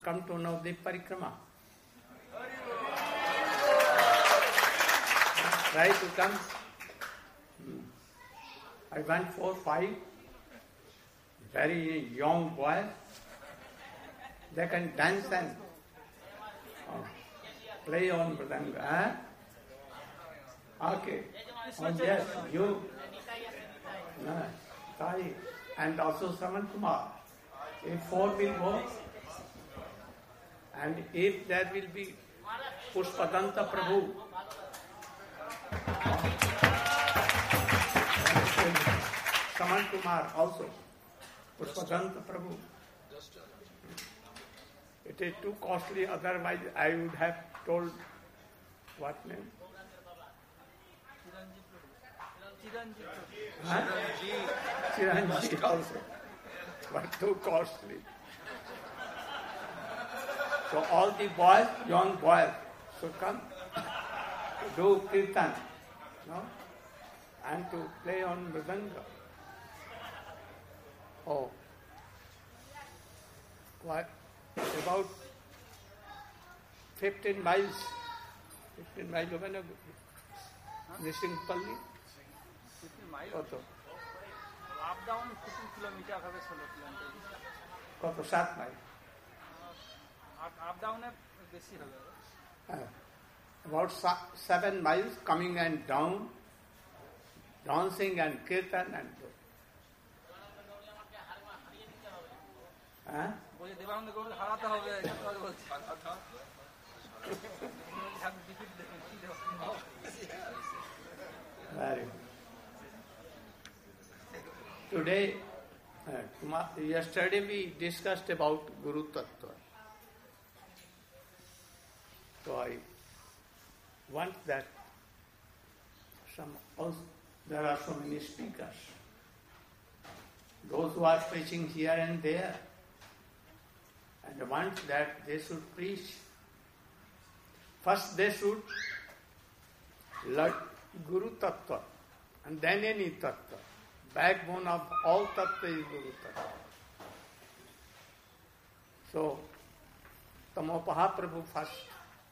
Come to Navadip Parikrama. Try to come. I went 4, 5, very young boys. They can dance and play on mridanga. Huh? Okay. Oh yes, you. Sai. And also Saman Kumar. If 4 will go, and if there will be Pushpadanta Prabhu, Saman Kumar also, Pushpadanta Prabhu. It is too costly, otherwise I would have told what name? Chiranjeev also, but too costly. So all the boys, young boys, should come to do kirtan, no? And to play on mridanga. Oh, what? About 15 miles. 15 miles over na Nisingpalli. 15 miles? Koto? Up down 15 kilometer হবে 16 kilometer. Koto 7 miles. Up down বেশি হবে। About 7 miles coming and down, dancing and kirtan and বলে দেবানন্দ গৌড় হারাতে হবে একবার বলছি। Very good. Today, yesterday we discussed about Guru Tattva. So I want that there are so many speakers. Those who are preaching here and there, and want that they should preach. First they should learn Guru Tattva, and then any Tattva. Backbone of all Tattva is Guru Tattva. So, Tamopaha Prabhu first,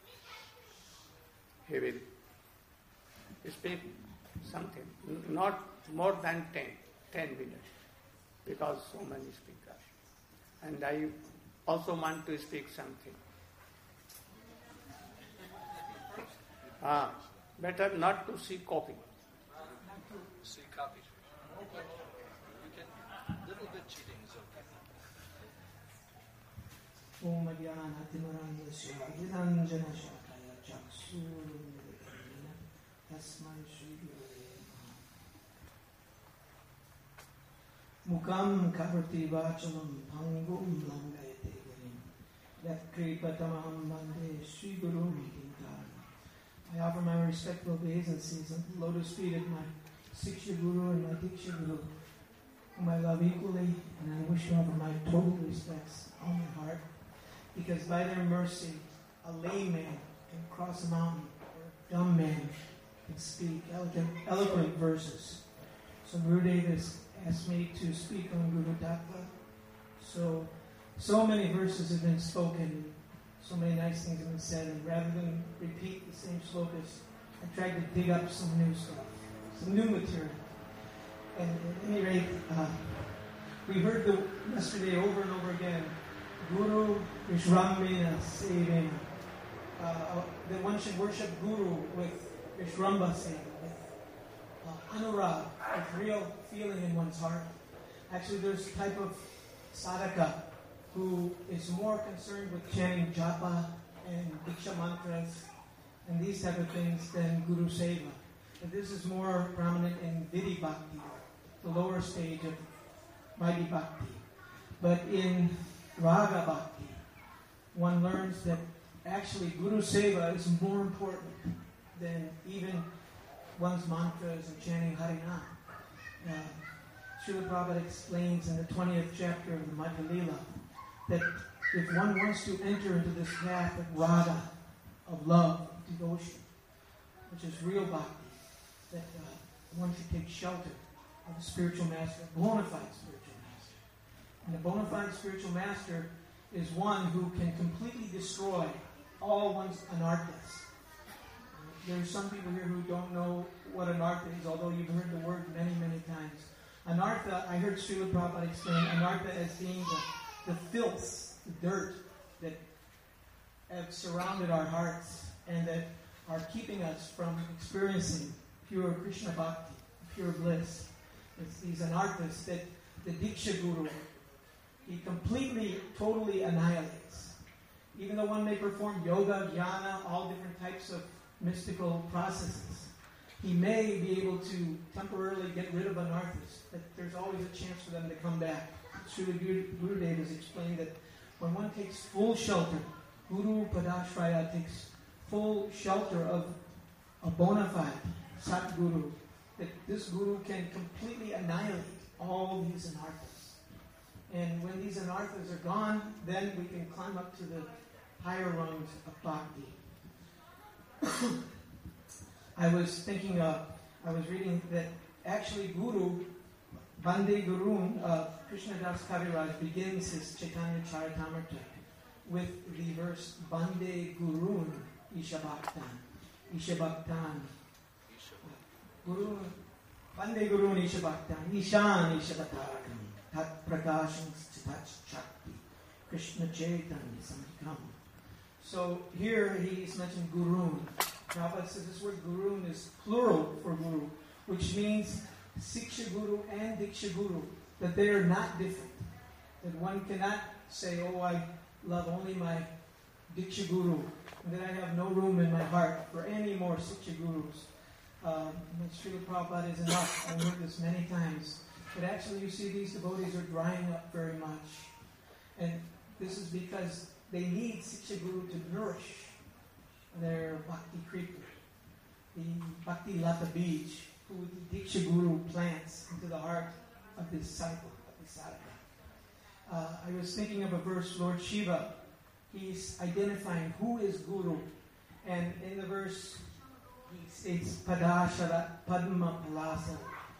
he will speak something, not more than 10 minutes, because so many speakers. And I also want to speak something. Better not to see copy. See copy. You can, little bit cheating is okay. Om Adhyana Timarandasya Adhinanjana Shakaya Chaksurundana Tasmai Shri Gurave Mukam Kavrti Vachalam Pangum Langayate Gurim Yat Kripatamaham Bande Shri Guru Tinkarana. I offer my respectful obeisances at the lotus feet of my Siksha Guru and my Diksha Guru, whom I love equally, and I wish to offer my total respects on my heart, because by their mercy, a layman can cross a mountain, or a dumb man can speak eloquent verses. So Gurudev has asked me to speak on Guru Tattva. So many verses have been spoken, so many nice things have been said, and rather than repeat the same slokas, I tried to dig up some new stuff, some new material. And at any rate, we heard yesterday over and over again, Guru Vishramena Sevena. That one should worship Guru with Vishramba Seva, with Anurag, with real feeling in one's heart. Actually, there's a type of sadhaka who is more concerned with chanting japa and diksha mantras and these type of things than Guru Seva. But this is more prominent in Vidhi Bhakti, the lower stage of mighty Bhakti. But in Raga Bhakti, one learns that actually Guru Seva is more important than even one's mantras and chanting Harinam. Srila Prabhupada explains in the 20th chapter of the Madhya Lila that if one wants to enter into this path of Raga, of love, devotion, which is real Bhakti, that one should take shelter of a spiritual master, a bona fide spiritual master. And a bona fide spiritual master is one who can completely destroy all one's anarthas. There's some people here who don't know what anartha is, although you've heard the word many, many times. Anartha, I heard Srila Prabhupada explain anartha as being the filth, the dirt that have surrounded our hearts and that are keeping us from experiencing pure Krishna Bhakti, pure bliss. It's these anarthas that the Diksha Guru, he completely, totally annihilates. Even though one may perform yoga, jnana, all different types of mystical processes, he may be able to temporarily get rid of anarthas, but there's always a chance for them to come back. Srila Gurudev has explained that when one takes full shelter, Guru Padashraya takes full shelter of a bona fide Satguru, that this Guru can completely annihilate all these anarthas. And when these anarthas are gone, then we can climb up to the higher rungs of Bhakti. I was reading that actually Guru, Bande Gurun, Krishnadas Kaviraj begins his Chaitanya Charitamrita with the verse Bande Gurun Ishabhaktan. Ishabhaktan. Guru, Bande Gurun Ishabhaktan. Ishan Ishabhatarakam. Tat Prakasham Chitat Shakti. Krishna Chaitanya Samikam. So here he's mentioned Gurun. Prabhupada says this word Gurun is plural for Guru, which means Siksha Guru and Diksha Guru, that they are not different. That one cannot say, oh, I love only my Diksha Guru, and that I have no room in my heart for any more Siksha Gurus. Srila Prabhupada is enough. I've heard this many times. But actually you see these devotees are drying up very much. And this is because they need Siksha Guru to nourish their Bhakti Kripa, the Bhakti Lata Bij, who the Diksha Guru plants into the heart of this disciple, of this sadhaka. I was thinking of a verse, Lord Shiva, he's identifying who is Guru. And in the verse, he states, Padashara Padma Palasa.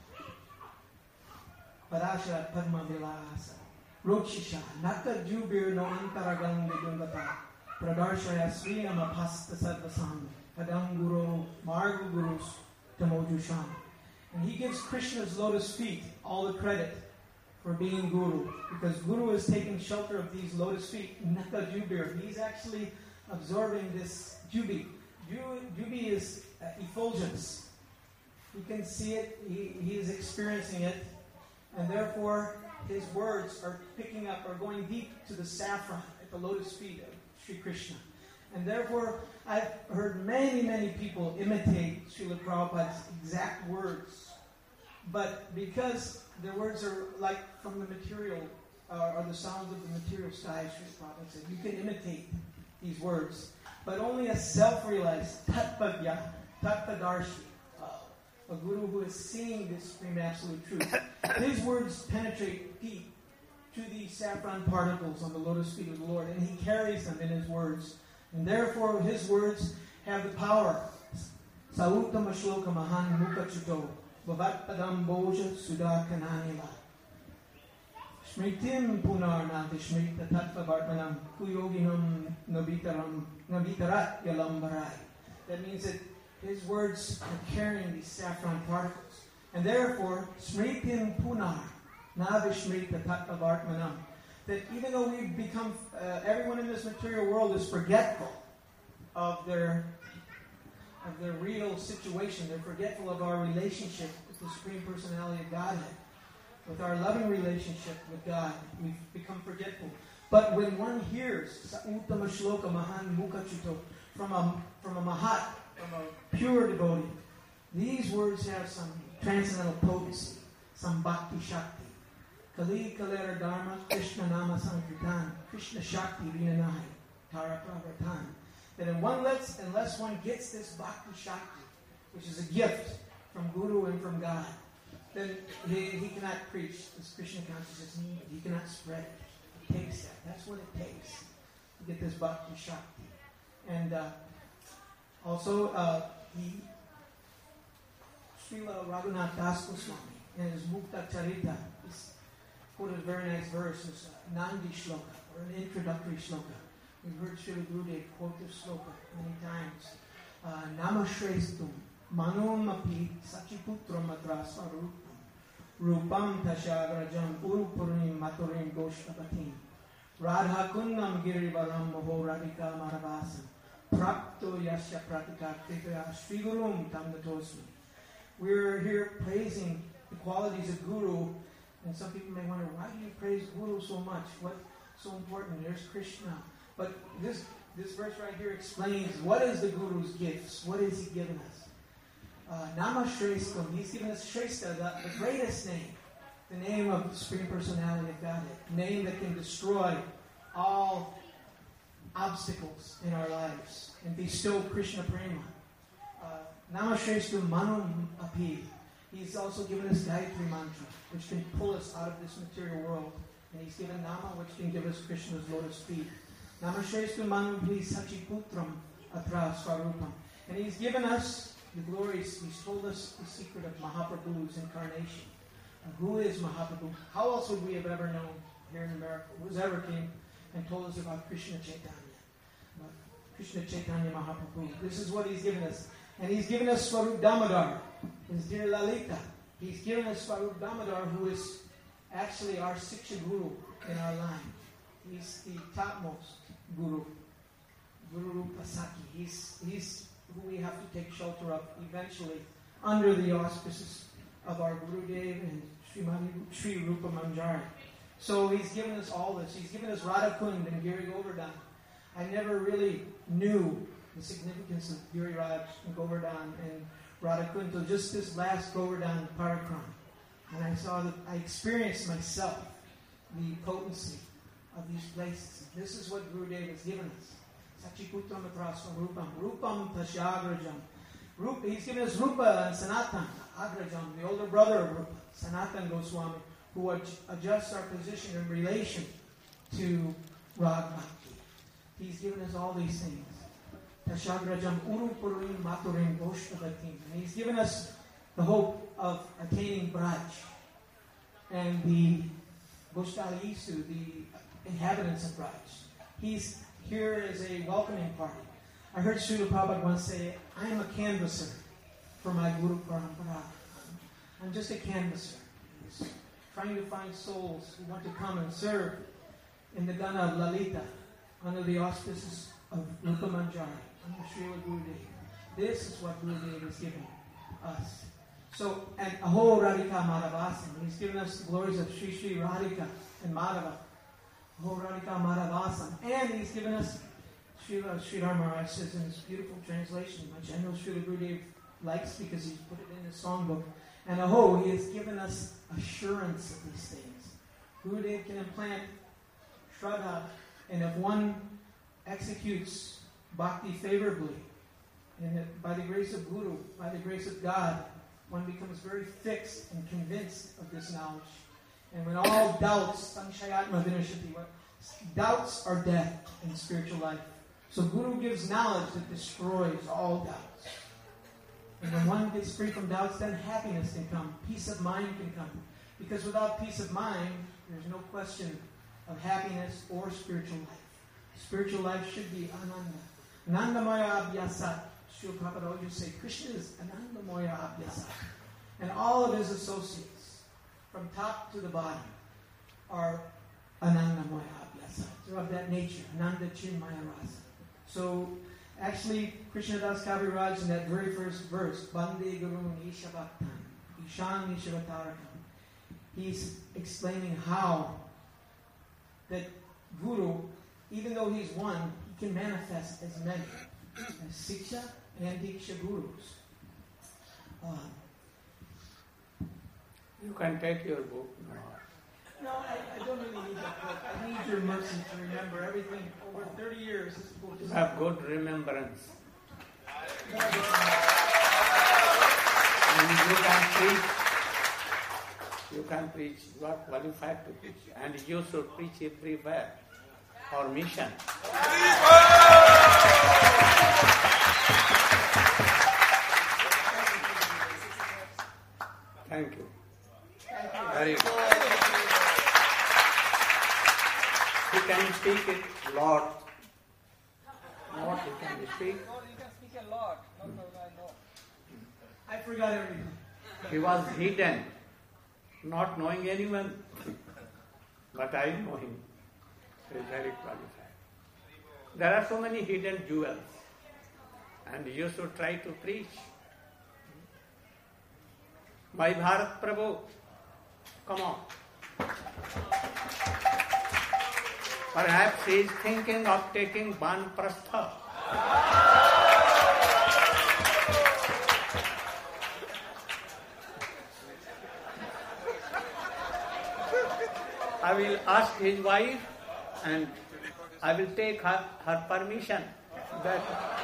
Padashara Padma Vilasa. Rokshisha, Naka Jubir no Antaragang Vidungata, Pradarshaya Srinam Apasta Sadvasam, Padam Guru, Margu Gurus, Tamojusham. And he gives Krishna's lotus feet all the credit for being Guru, because Guru is taking shelter of these lotus feet, Naka Jubir. He's actually absorbing this Jubi. Jubi is effulgence. He can see it, he is experiencing it, and therefore his words are picking up, are going deep to the saffron at the lotus feet of Sri Krishna. And therefore, I've heard many, many people imitate Srila Prabhupada's exact words. But because their words are like from the material, or the sounds of the material sky, Srila Prabhupada said, you can imitate these words. But only a self-realized Tattvagya, Tattvadarshi, a guru who is seeing this supreme absolute truth, his words penetrate deep to the saffron particles on the lotus feet of the Lord, and he carries them in his words. And therefore, his words have the power. Sautama shloka mahan mukachuto, bhavat padam boja sudha kananila. Smritim punarna vishmrita tattva vartanam kuyoginam navitarat yalambarai. That means that his words are carrying these saffron particles. And therefore, smritim punar navishmrita tattva vartanam. That even though we've become, everyone in this material world is forgetful of their real situation. They're forgetful of our relationship with the Supreme Personality of Godhead, with our loving relationship with God. We've become forgetful. But when one hears Sa'uttama Shloka Mahan Mukachuto from a Mahat, from a pure devotee, these words have some transcendental potency, some Bhakti Shakti. Kali Kalera Dharma, Krishna Nama Sankirtan, Krishna Shakti Vinanahi, Tara Pravartan. That unless one gets this Bhakti Shakti, which is a gift from Guru and from God, then he cannot preach this Krishna consciousness. He cannot spread it. It takes that. That's what it takes to get this Bhakti Shakti. And also, Srila Raghunath Das Goswami in his Mukta Charita, quoted a very nice verse, it's Nandi Shloka. or an introductory sloka. We've heard Srila Gurudev quote this sloka many times. Namashrestum manum api sachiputram atra svarupam rupam tashagrajam urupurim maturim goshtapatim radha kundam girivaram moho radhika maravasam prapto yasya pratika kripaya srigurum tam natosmi. We're here praising the qualities of Guru, and some people may wonder, why do you praise Guru so much? What's so important? There's Krishna. But this verse right here explains what is the Guru's gifts. What has he given us? Nama Shrestam. He's given us Shrestha, the greatest name. The name of the Supreme Personality of Godhead. A name that can destroy all obstacles in our lives and bestow Krishna Prema. Nama Shrestam Manum Api. He's also given us Gayatri Mantra, which can pull us out of this material world. And he's given Nama, which can give us Krishna's lotus feet. Namashrestu Manubhi Sachiputram Atra Swarupam. And he's given us the glories. He's told us the secret of Mahaprabhu's incarnation. Who is Mahaprabhu? How else would we have ever known here in America? Who's ever came and told us about Krishna Chaitanya? Krishna Chaitanya Mahaprabhu. This is what he's given us. And he's given us Swarup Damodar, his dear Lalita. He's given us Swarup Damodar, who is actually our Siksha Guru in our line. He's the topmost Guru, Guru Rupa Saki. He's who we have to take shelter of eventually under the auspices of our Gurudev and Sri Rupa Manjari. So he's given us all this. He's given us Radhakund and Giri Govardhan. I never really knew the significance of Giriraj and Govardhan and Radhakund until just this last Govardhan Parakram. And I experienced myself the potency of these places. This is what Gurudev has given us. Sachiputram atrasva rupam, rupam tasyagrajam. He's given us Rupa and Sanatan, Agrajam, the older brother of Rupa, Sanatan Goswami, who adjusts our position in relation to Rag Bhakti. He's given us all these things. Tasyagrajam urupurim maturim goshtavatim. And he's given us the hope of attaining Braj. And the Goshtalisu, the inhabitants of Braj. He's here as a welcoming party. I heard Srila Prabhupada once say, I am a canvasser for my Guru Parampara. I'm just a canvasser. He's trying to find souls who want to come and serve in the Gana of Lalita under the auspices of Rupa Manjari, under Srila Gurudev. This is what Gurudev has given us. So, and Aho Radhika Madhavasam. He's given us the glories of Sri Sri Radhika and Madhava. Aho Radhika Madhavasam. And he's given us, Sridhar Maharaj says in his beautiful translation, which I know Srila Gurudev likes because he's put it in his songbook. And Aho, he has given us assurance of these things. Gurudev can implant Shraddha, and if one executes bhakti favorably, and by the grace of Guru, by the grace of God, one becomes very fixed and convinced of this knowledge. And when all doubts, sanshayatma vinashati, doubts are death in spiritual life. So Guru gives knowledge that destroys all doubts. And when one gets free from doubts, then happiness can come, peace of mind can come. Because without peace of mind, there's no question of happiness or spiritual life. Spiritual life should be ananda. Anandamaya abhyasat. Srila Prabhupada always say, Krishna is Anandamoya Abhyasa. And all of his associates, from top to the bottom, are Anandamoya Abhyasa. They're of that nature, Ananda Chinmaya Rasa. So, actually, Krishna Das Kaviraj in that very first verse, Bande Gurun Ishabhaktan, Ishan Ishabhatarakam, he's explaining how that Guru, even though he's one, he can manifest as many. As Siksha and Diksha Gurus. You can take your book now. No, I don't really need that book. I need your mercy to remember everything. Over 30 years, this book is... You have good remembrance. And you can preach. You are qualified to preach. And you should preach everywhere. Our mission. Thank you. Very good. You can speak. can speak. No, you can speak a lot. No, I know. I forgot everything. He was hidden, not knowing anyone. But I know him. He is very qualified. There are so many hidden jewels. And you should try to preach. My Bharat Prabhu, come on. Perhaps he is thinking of taking Banprastha. I will ask his wife and I will take her permission. That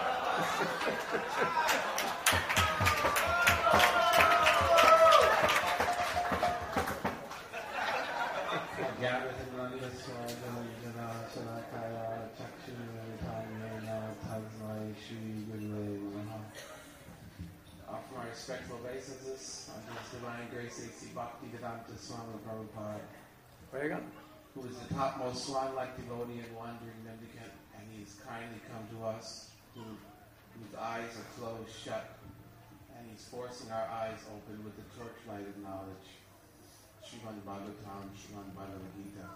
Offer my respectful obeisances unto His Divine Grace A.C. Bhaktivedanta Swami Prabhupada, who is the topmost swan-like devotee and wandering mendicant, and he has kindly come to us whose eyes are closed shut, and he's forcing our eyes open with the torchlight of knowledge. Srimad Bhagavatam, Srimad Bhagavad Gita.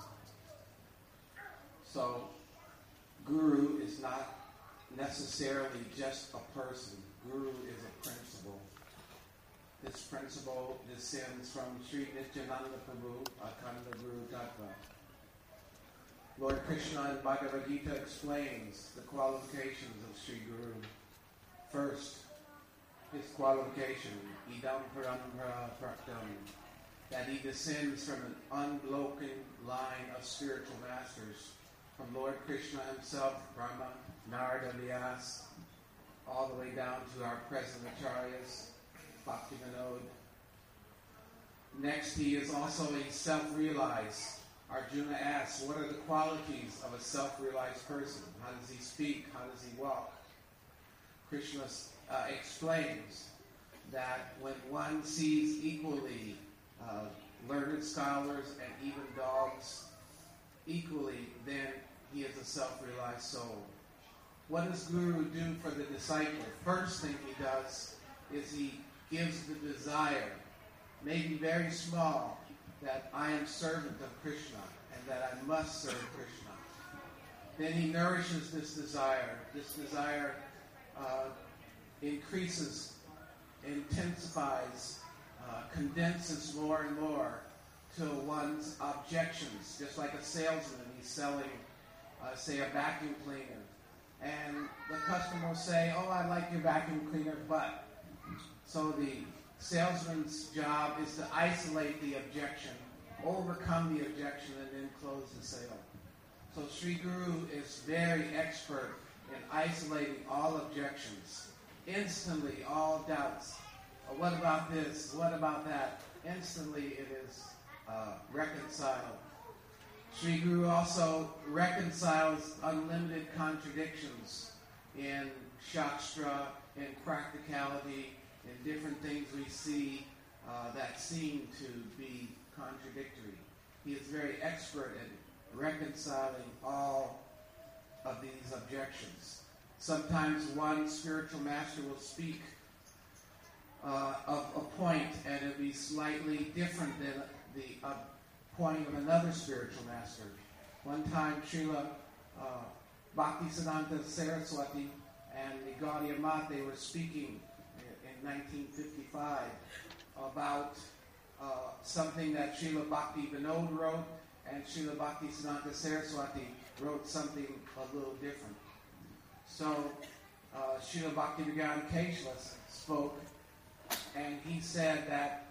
So, Guru is not necessarily just a person. Guru is a principle. This principle descends from Sri Nityananda Prabhu, Akhanda Guru Tattva. Lord Krishna in Bhagavad Gita explains the qualifications of Sri Guru. First, his qualification, idam parampara praktam, that he descends from an unbroken line of spiritual masters, from Lord Krishna himself, Brahma, Narada, Vyas, all the way down to our present acharyas, Bhaktivinoda. Next, he is also a self-realized. Arjuna asks, what are the qualities of a self-realized person? How does he speak? How does he walk? Krishna explains that when one sees equally learned scholars and even dogs equally, then he is a self-realized soul. What does Guru do for the disciple? First thing he does is he gives the desire, maybe very small, that I am servant of Krishna and that I must serve Krishna. Then he nourishes this desire. This desire increases, intensifies, condenses more and more till one's objections, just like a salesman, he's selling, say, a vacuum cleaner. And the customer will say, oh, I like your vacuum cleaner, but. So the salesman's job is to isolate the objection, overcome the objection, and then close the sale. So Sri Guru is very expert in isolating all objections. Instantly, all doubts. What about this? What about that? Instantly, it is reconciled. Sri Guru also reconciles unlimited contradictions in Shastra, in practicality, in different things we see that seem to be contradictory. He is very expert in reconciling all of these objections. Sometimes one spiritual master will speak of a point and it will be slightly different than the point of another spiritual master. One time, Srila Bhaktisiddhanta Saraswati and the Gaudiya Math, they were speaking in 1955 about something that Srila Bhakti Vinod wrote, and Srila Bhaktisiddhanta Saraswati wrote something a little different. So Srila Bhaktivedanta Keshava spoke, and he said that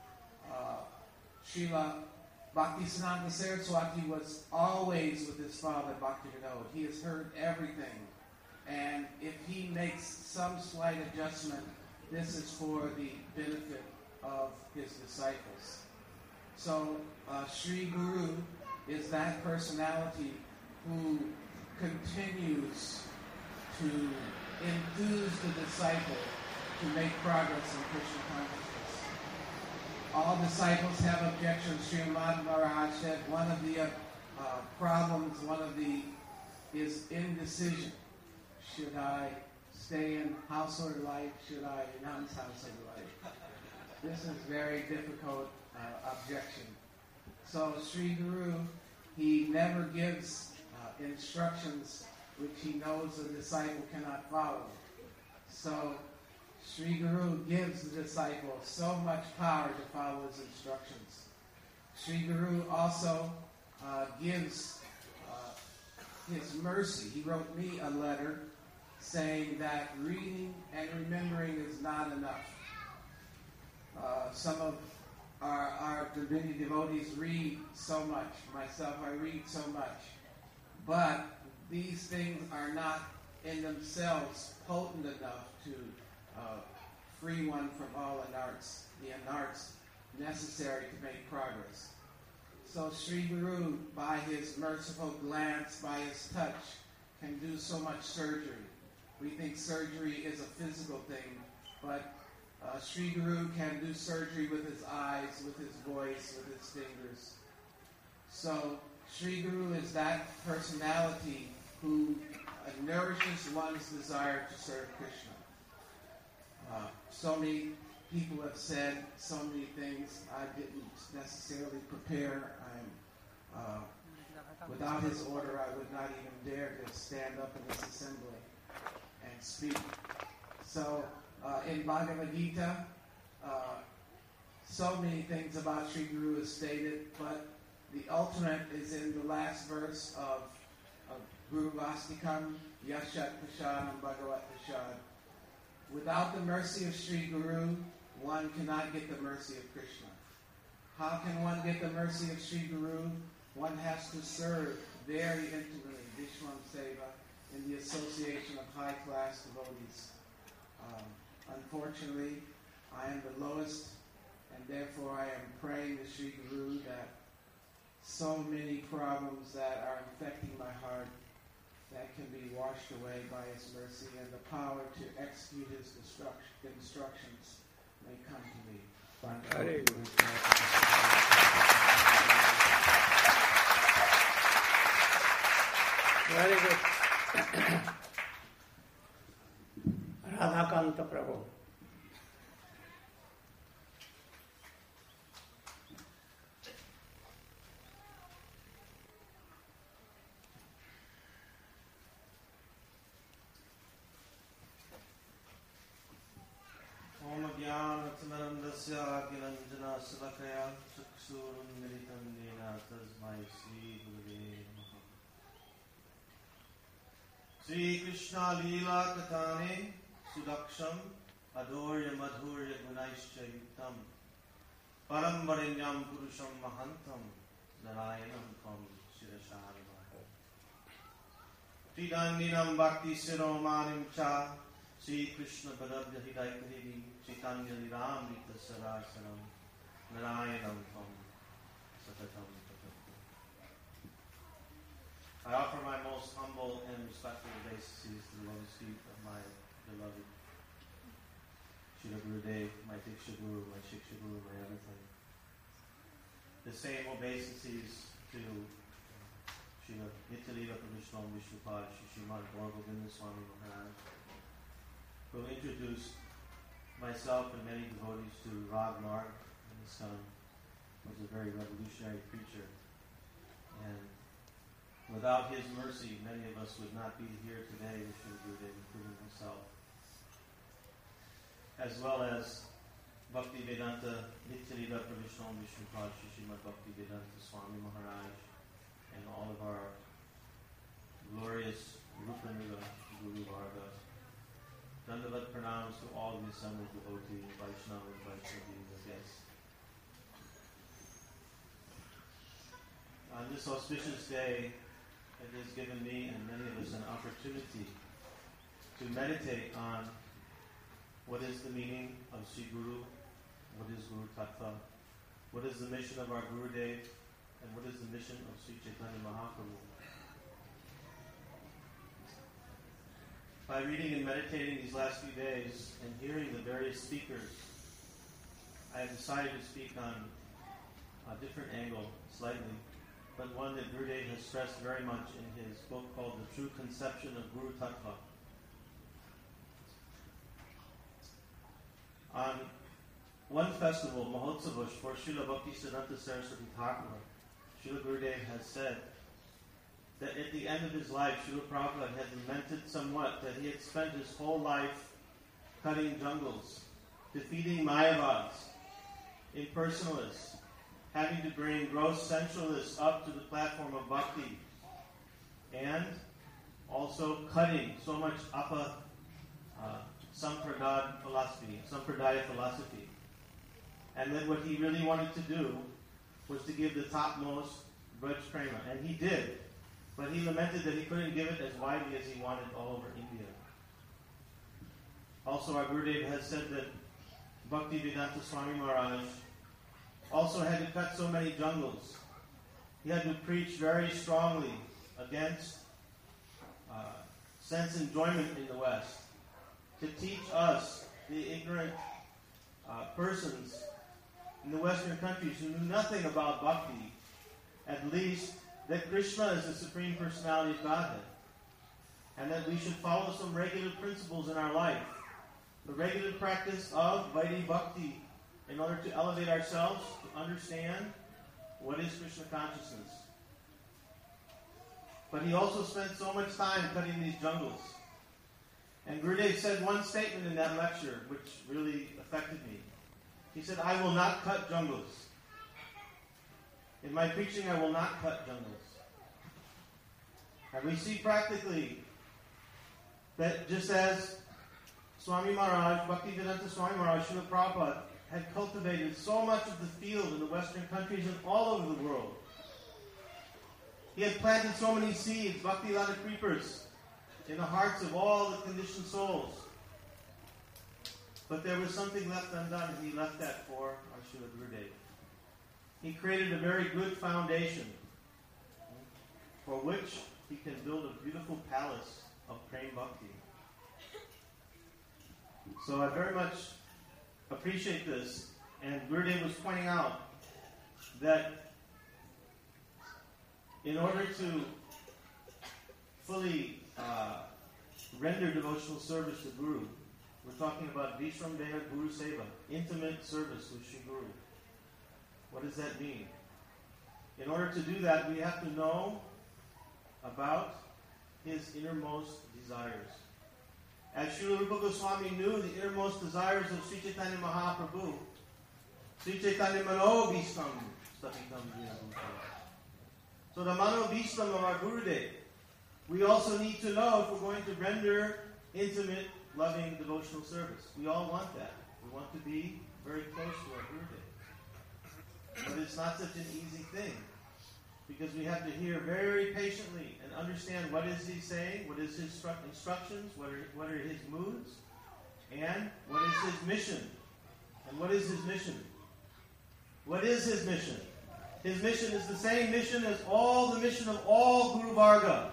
Srila Bhaktisiddhanta Saraswati was always with his father Bhaktivinoda. He has heard everything, and if he makes some slight adjustment, this is for the benefit of his disciples. So Sri Guru is that personality who continues to enthuse the disciple to make progress in Krishna consciousness. All disciples have objections. Srimad Maharaj said one of the problems, is indecision. Should I stay in household life? Should I renounce household life? This is very difficult objection. So Sri Guru, he never gives instructions which he knows the disciple cannot follow. So Sri Guru gives the disciple so much power to follow his instructions. Sri Guru also gives his mercy. He wrote me a letter saying that reading and remembering is not enough. Some of our divinity devotees read so much. Myself, I read so much. But these things are not in themselves potent enough to free one from all the anarts necessary to make progress. So Sri Guru, by his merciful glance, by his touch, can do so much surgery. We think surgery is a physical thing, but Sri Guru can do surgery with his eyes, with his voice, with his fingers. So Sri Guru is that personality who nourishes one's desire to serve Krishna. So many people have said so many things. I didn't necessarily prepare. Without his order, I would not even dare to stand up in this assembly and speak. So in Bhagavad Gita, so many things about Sri Guru is stated, but the ultimate is in the last verse of Guru Vastikam, Yashat Prashadam Bhagavat Prashad. Without the mercy of Sri Guru, one cannot get the mercy of Krishna. How can one get the mercy of Sri Guru? One has to serve very intimately, Vishwam Seva, in the association of high-class devotees. Unfortunately, I am the lowest, and therefore I am praying to Sri Guru that so many problems that are infecting my heart that can be washed away by his mercy, and the power to execute his instructions may come to me. Very good. Very good. Radhakanta Prabhu. ज्ञानतिमिरन्दस्य ज्ञानञ्जनशलाकया चक्षुरुन्मिलितं येन तस्मै श्रीगुरवे नमः। श्रीकृष्णलीलाकथाने सुदक्षम् अधोर्यमधोर्यगुणैश्च युक्तं परं वरेण्यं पुरुषं महन्तं नारायणं त्वं शिरसा नमामि। त्रिदण्डिनं भक्तिशिरोमणिं च Sri Krishna Padabhya Hidayakarivi Chaitanya Lilamrita Sarasanam Narayanam Tam Satatam Tatatva. I offer my most humble and respectful obeisances to the lotus feet of my beloved Srila Gurudev, my Diksha Guru, my Shiksha Guru, my everything. The same obeisances to Srila Nityalila Vishnu Vishnupad, Srimad Gaura Govinda Swami Maharaj, who introduced myself and many devotees to Ragnar and his son, was a very revolutionary preacher. And without his mercy, many of us would not be here today, including myself. As well as Bhakti Vedanta, Nityalila Pravishnaam Vishnupad, Srimad Bhakti Vedanta Swami Maharaj, and all of our glorious Rupanuga Guru Varga. Dandavat pranams to all the assembled devotees, Vaishnava and Vaishnavis as guests. On this auspicious day, it has given me and many of us an opportunity to meditate on what is the meaning of Sri Guru, what is Guru Tattva, what is the mission of our Gurudev, and what is the mission of Sri Chaitanya Mahaprabhu. By reading and meditating these last few days and hearing the various speakers, I have decided to speak on a different angle, slightly, but one that Gurudev has stressed very much in his book called The True Conception of Guru Tattva. On one festival, Mahotsava, for Srila Bhaktisiddhanta Saraswati Thakur, Srila Gurudev has said that at the end of his life, Srila Prabhupada had lamented somewhat that he had spent his whole life cutting jungles, defeating Mayavads, impersonalists, having to bring gross sensualists up to the platform of bhakti, and also cutting so much Sampradaya philosophy. And then what he really wanted to do was to give the topmost Braj Prema. And he did. But he lamented that he couldn't give it as widely as he wanted all over India. Also, our Gurudev has said that Bhaktivedanta Swami Maharaj also had to cut so many jungles. He had to preach very strongly against sense enjoyment in the West, to teach us, the ignorant persons in the Western countries who knew nothing about bhakti, at least that Krishna is the Supreme Personality of Godhead, and that we should follow some regular principles in our life. The regular practice of Vaidhi Bhakti in order to elevate ourselves to understand what is Krishna consciousness. But he also spent so much time cutting these jungles. And Gurudev said one statement in that lecture which really affected me. He said, "I will not cut jungles. In my preaching, I will not cut jungles." And we see practically that just as Swami Maharaj, Bhaktivedanta Swami Maharaj, Srila Prabhupada, had cultivated so much of the field in the Western countries and all over the world. He had planted so many seeds, Bhakti Lata creepers, in the hearts of all the conditioned souls. But there was something left undone, and he left that for our Srila Gurudev. He created a very good foundation for which he can build a beautiful palace of Prem Bhakti. So I very much appreciate this. And Gurudev was pointing out that in order to fully render devotional service to Guru, we're talking about Vishramdeha Guru Seva, intimate service with Shri Guru. What does that mean? In order to do that, we have to know about his innermost desires. As Srila Rupa Goswami knew the innermost desires of Sri Chaitanya Mahaprabhu, Sri Chaitanya Mano Bhishtam Stapitam Vinabhutam. So the Mano Bhishtam of our Gurudev, we also need to know if we're going to render intimate, loving, devotional service. We all want that. We want to be very close to our Gurudev. But it's not such an easy thing, because we have to hear very patiently and understand what is he saying, what is his instructions, what are his moods, and what is his mission. And what is his mission? What is his mission? His mission is the same mission as all the mission of all Guru Varga.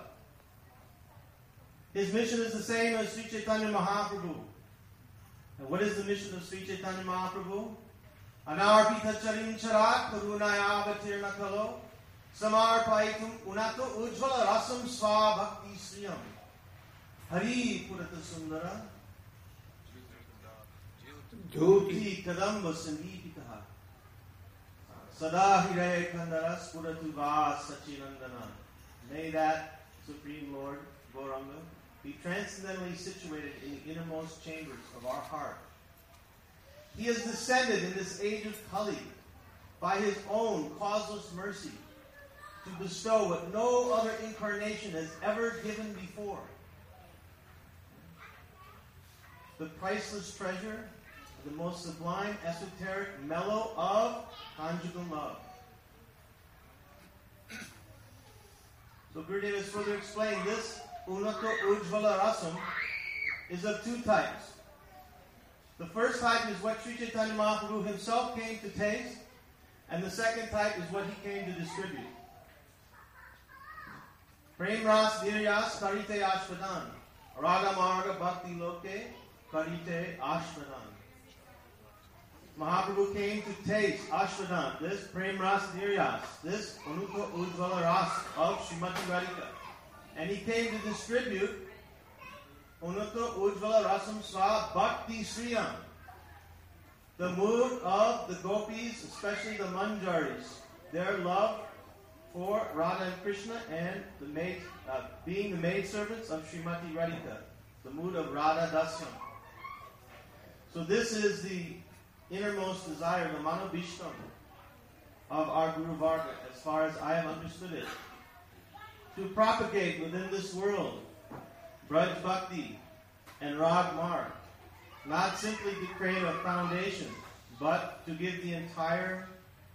His mission is the same as Sri Chaitanya Mahaprabhu. And what is the mission of Sri Chaitanya Mahaprabhu? Anarpita charim charat karunaya avatirna kalo samarpaitum unato ujjvala rasam sva bhakti sriyam hari purata sundara jyoti kadamba sandipitaha sada hiraya kandara spuratu va sachinandana. May that Supreme Lord Gauranga be transcendently situated in the innermost chambers of our heart. He has descended in this age of Kali by his own causeless mercy to bestow what no other incarnation has ever given before. The priceless treasure, the most sublime, esoteric mellow of conjugal love. So Gurudev has further explained this Unato Ujjvala Rasam is of two types. The first type is what Sri Chaitanya Mahaprabhu himself came to taste, and the second type is what he came to distribute. Prem Ras Viryas Karite Ashvadan Raga Marga Bhakti Loke Karite Ashvadan. Mahaprabhu came to taste Ashvadan, this Prem Ras Viryas, this Unuta Ujjvala Ras of Srimati Radhika. And he came to distribute Unnata Ujjvala Rasam Sva Bhakti Sriyam. the mood of the gopis, especially the Manjaris, their love for Radha and Krishna, and being the maidservants of Srimati Radhika, the mood of Radha Dasyam. So this is the innermost desire, the Manobhishtam of our Guru Varga, as far as I have understood it. To propagate within this world Braj Bhakti and Rag Marg, not simply to create a foundation, but to give the entire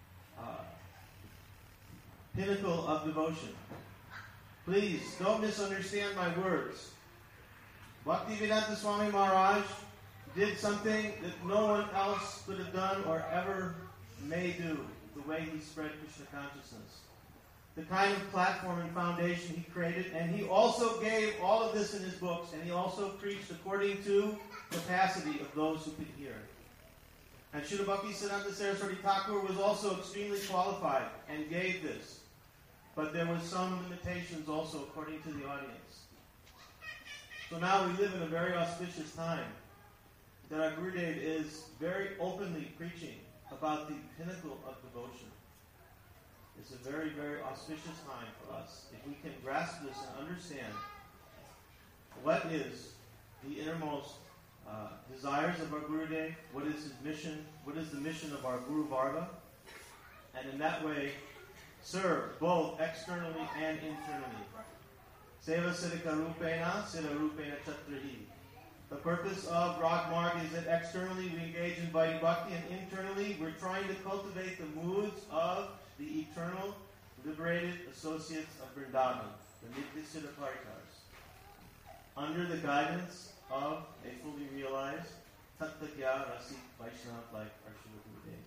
pinnacle of devotion. Please, don't misunderstand my words. Bhaktivedanta Swami Maharaj did something that no one else could have done or ever may do, the way he spread Krishna consciousness. The kind of platform and foundation he created, and he also gave all of this in his books, and he also preached according to capacity of those who could hear. And Srila Bhaktisiddhanta Saraswati Thakur was also extremely qualified and gave this. But there were some limitations also according to the audience. So now we live in a very auspicious time that our Gurudev is very openly preaching about the pinnacle of devotion. It's a very, very auspicious time for us. If we can grasp this and understand what is the innermost desires of our Gurudev, what is his mission, what is the mission of our Guru Varga, and in that way serve both externally and internally. Seva Siddhika Rupena, Siddha Rupena Chatrahi. The purpose of Rag Marg is that externally we engage in Vaidhi Bhakti, and internally we're trying to cultivate the moods of the eternal, liberated associates of Vrindavan, the Nitya Siddha Partars, under the guidance of a fully realized Tattva-gya Rasik Vaishnava like our Srila Gurudev.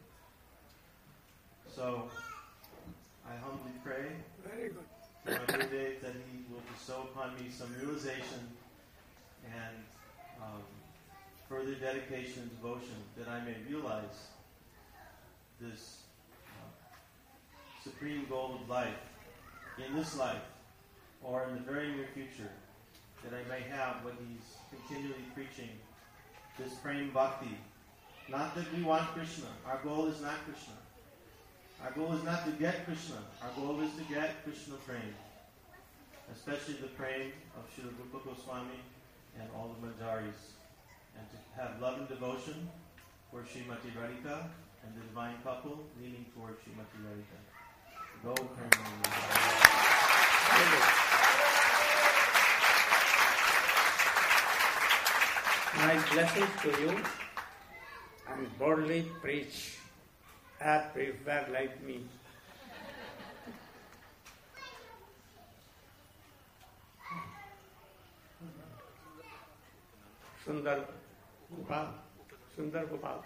So, I humbly pray Very good. to my Gurudev that he will bestow upon me some realization and further dedication and devotion, that I may realize this supreme goal of life in this life or in the very near future, that I may have what he's continually preaching, this prema bhakti. Not that we want Krishna. Our goal is not Krishna. Our goal is not to get Krishna. Our goal is to get Krishna prema, especially the prema of Srila Rupa Goswami and all the Manjaris, and to have love and devotion for Srimati Radhika and the divine couple leaning toward Srimati Radhika. Go My blessings to you, and boldly preach as prepared like me. Sundar Gopal.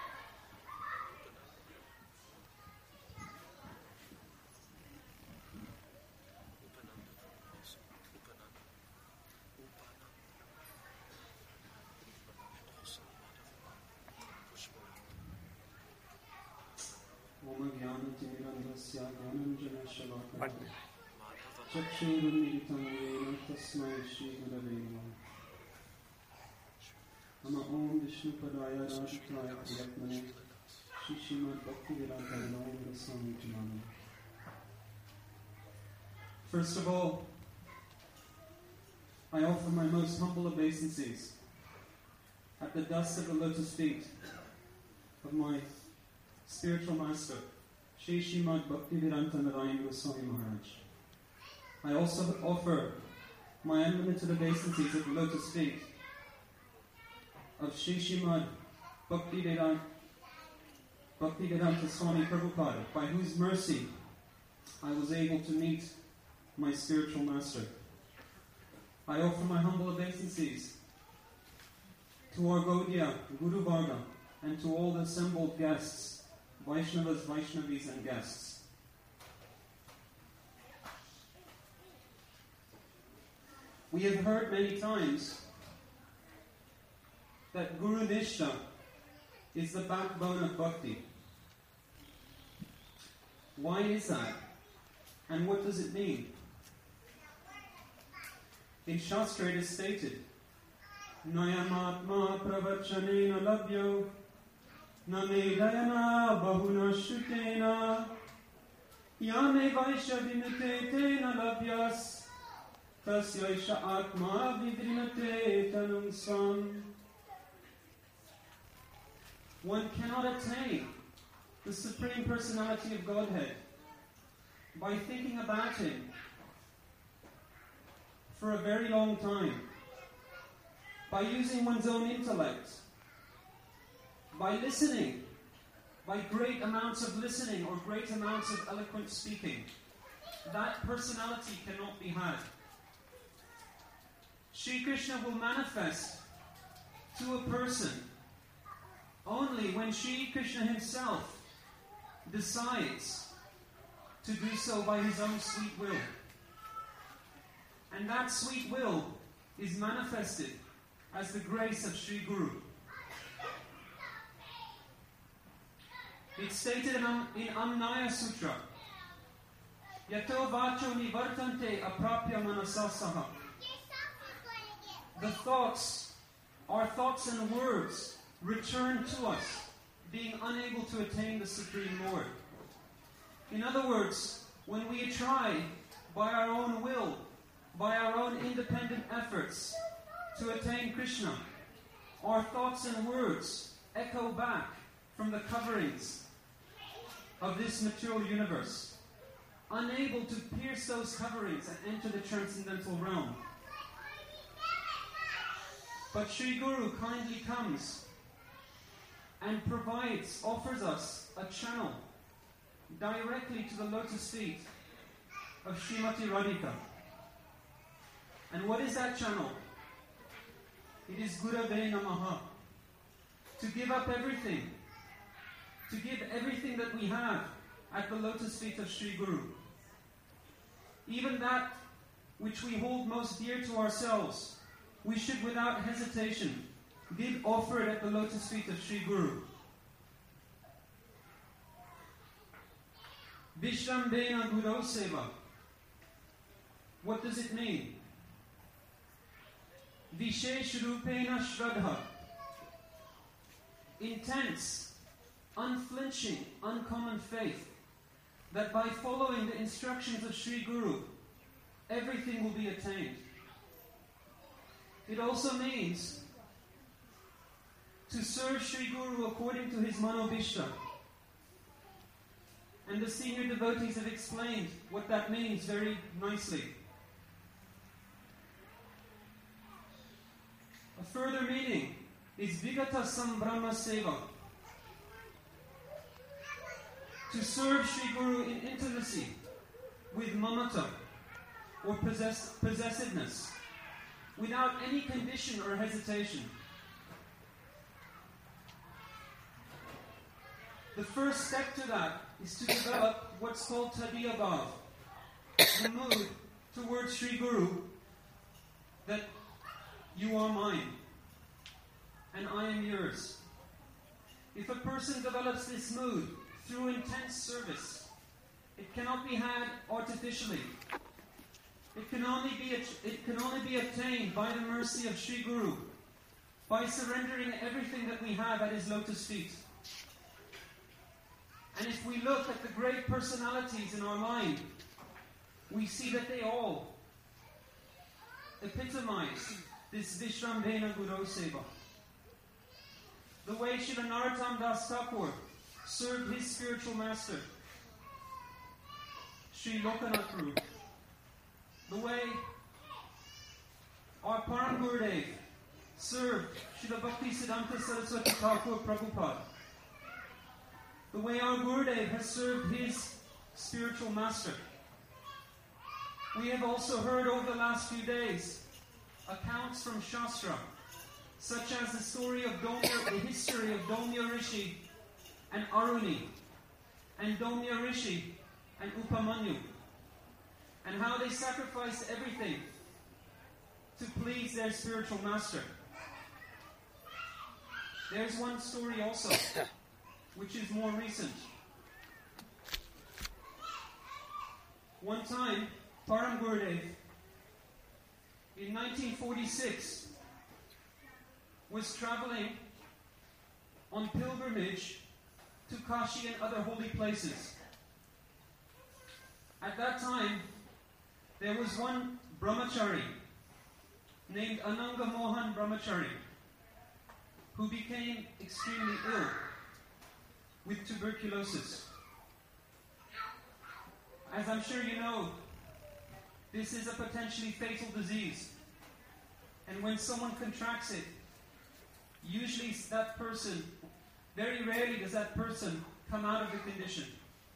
चक्षुरुन्मीलितं येन तस्मै श्रीगुरवे नमः। नमः ॐ विष्णुपदाय राधिकाय प्रियत्मने श्रीमद्भक्तिवेदान्त स्वामी नमः। First of all, I offer my most humble obeisances at the dust of the lotus feet of my spiritual master, Sri Srimad Bhaktivedanta Narayana Goswami Maharaj. I also offer my unlimited obeisances at the lotus feet of Sri Srimad Bhaktivedanta Swami Prabhupada, by whose mercy I was able to meet my spiritual master. I offer my humble obeisances to our Gaudiya, Guru Varga, and to all the assembled guests, Vaishnavas, Vaishnavis, and guests. We have heard many times that Guru Nishta is the backbone of bhakti. Why is that? And what does it mean? In Shastra it is stated, Nayamatma pravachanena labhyo Name Dayana Bahuna Shutena Yame Vaisha Vinatena Labhyas Tasyaisha Atma Vidrinate Tanum Sam. One cannot attain the Supreme Personality of Godhead by thinking about Him for a very long time, by using one's own intellect, by listening, by great amounts of listening or great amounts of eloquent speaking. That personality cannot be had. Sri Krishna will manifest to a person only when Sri Krishna himself decides to do so by his own sweet will. And that sweet will is manifested as the grace of Sri Guru. It's stated in Amnaya Sutra, Yato vacho nivartante aprapya manasasaha. The thoughts, our thoughts and words, return to us, being unable to attain the Supreme Lord. In other words, when we try by our own will, by our own independent efforts to attain Krishna, our thoughts and words echo back from the coverings of this material universe, unable to pierce those coverings and enter the transcendental realm. But Sri Guru kindly comes and offers us a channel directly to the lotus feet of Srimati Radhika. And what is that channel? It is Gurave Namaha. To give up everything, to give everything that we have at the lotus feet of Sri Guru. Even that which we hold most dear to ourselves, we should without hesitation offer it at the lotus feet of Sri Guru. Vishrambena Guru Seva. What does it mean? Vishesh Rupena Shraddha. Intense, unflinching, uncommon faith that by following the instructions of Sri Guru, everything will be attained. It also means to serve Sri Guru according to his Manobhishta. And the senior devotees have explained what that means very nicely. A further meaning is Vigata Sambrahma Seva. To serve Sri Guru in intimacy with mamata or possessiveness, without any condition or hesitation. The first step to that is to develop what's called Tadiya Bhav, the mood towards Sri Guru that you are mine and I am yours. If a person develops this mood through intense service, it cannot be had artificially. It can only be obtained by the mercy of Sri Guru, by surrendering everything that we have at his lotus feet. And if we look at the great personalities in our mind, we see that they all epitomize this Vishrambena Guru Seva. The way Srila Narottam Das Thakur served his spiritual master, Sri Lokanath Prabhu. The way our Param Gurudev served Srila Bhakti Siddhanta Saraswati Thakur Prabhupada. The way our Gurudev has served his spiritual master. We have also heard over the last few days accounts from Shastra, such as the story of the history of Domya Rishi and Aruni, and Domya Rishi and Upamanyu, and how they sacrificed everything to please their spiritual master. There's one story also, which is more recent. One time, Param Gurudev, in 1946, was traveling on pilgrimage to Kashi and other holy places. At that time, there was one brahmachari named Ananga Mohan Brahmachari who became extremely ill with tuberculosis. As I'm sure you know, this is a potentially fatal disease. And when someone contracts it, usually that person, very rarely does that person come out of the condition.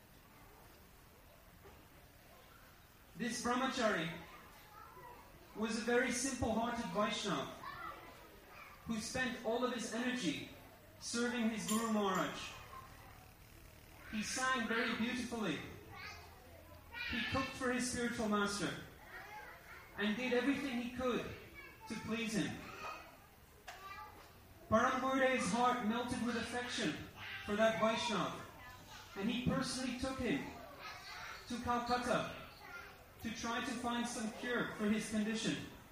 This brahmachari was a very simple-hearted Vaishnava who spent all of his energy serving his Guru Maharaj. He sang very beautifully. He cooked for his spiritual master and did everything he could to please him. Param Gurudev's heart melted with affection for that Vaishnava, and he personally took him to Calcutta to try to find some cure for his condition.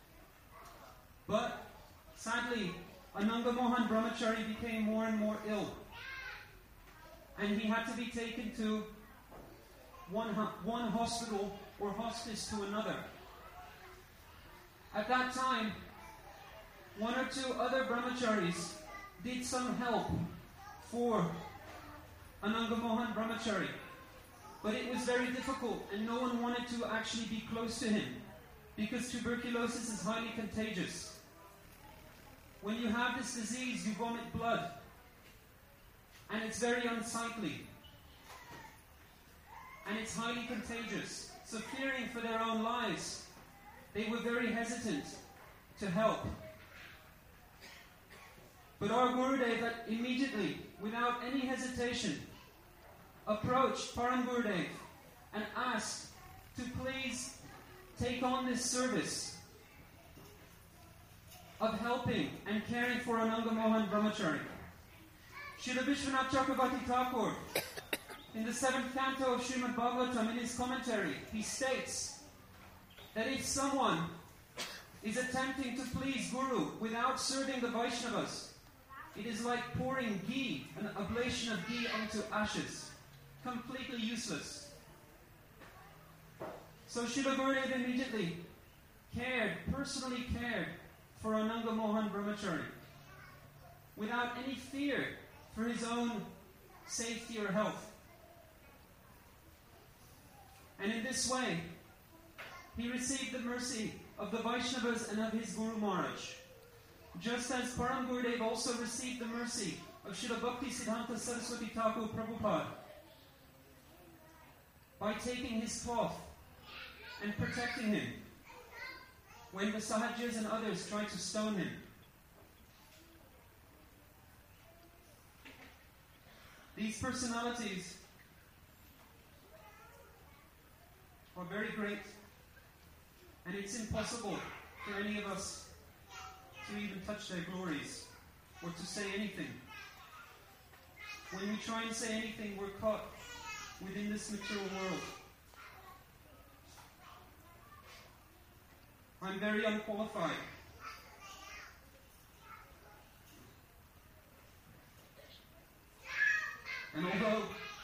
But sadly, Ananga Mohan Brahmachari became more and more ill, and he had to be taken to one hospital or hospice to another. At that time, one or two other brahmacharis did some help for Ananga Mohan Brahmachari, but it was very difficult and no one wanted to actually be close to him because tuberculosis is highly contagious. When you have this disease, you vomit blood, and it's very unsightly, and it's highly contagious. So fearing for their own lives, they were very hesitant to help. But our Gurudev immediately, without any hesitation, approached Param Gurudev and asked to please take on this service of helping and caring for Ananga Mohan Brahmachari. Srila Vishwanath Chakravarti Thakur, in the 7th canto of Srimad Bhagavatam, in his commentary, he states that if someone is attempting to please Guru without serving the Vaishnavas, it is like pouring ghee, an oblation of ghee onto ashes. Completely useless. So Srila Gurudev immediately personally cared for Ananga Mohan Brahmachari, without any fear for his own safety or health. And in this way, he received the mercy of the Vaishnavas and of his Guru Maharaj. Just as Param Gurudev also received the mercy of Srila Bhakti Siddhanta Saraswati Thakur Prabhupada by taking his cloth and protecting him when the Sahajas and others tried to stone him. These personalities are very great, and it's impossible for any of us to even touch their glories or to say anything. When we try and say anything, we're caught within this material world. I'm very unqualified. And although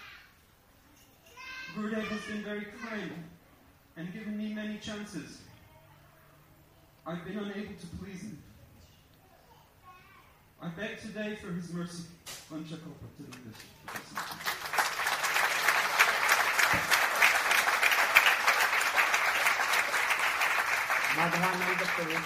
Gurudev has been very kind and given me many chances, I've been unable to please him. I beg today for his mercy. Madhavananda Prabhu.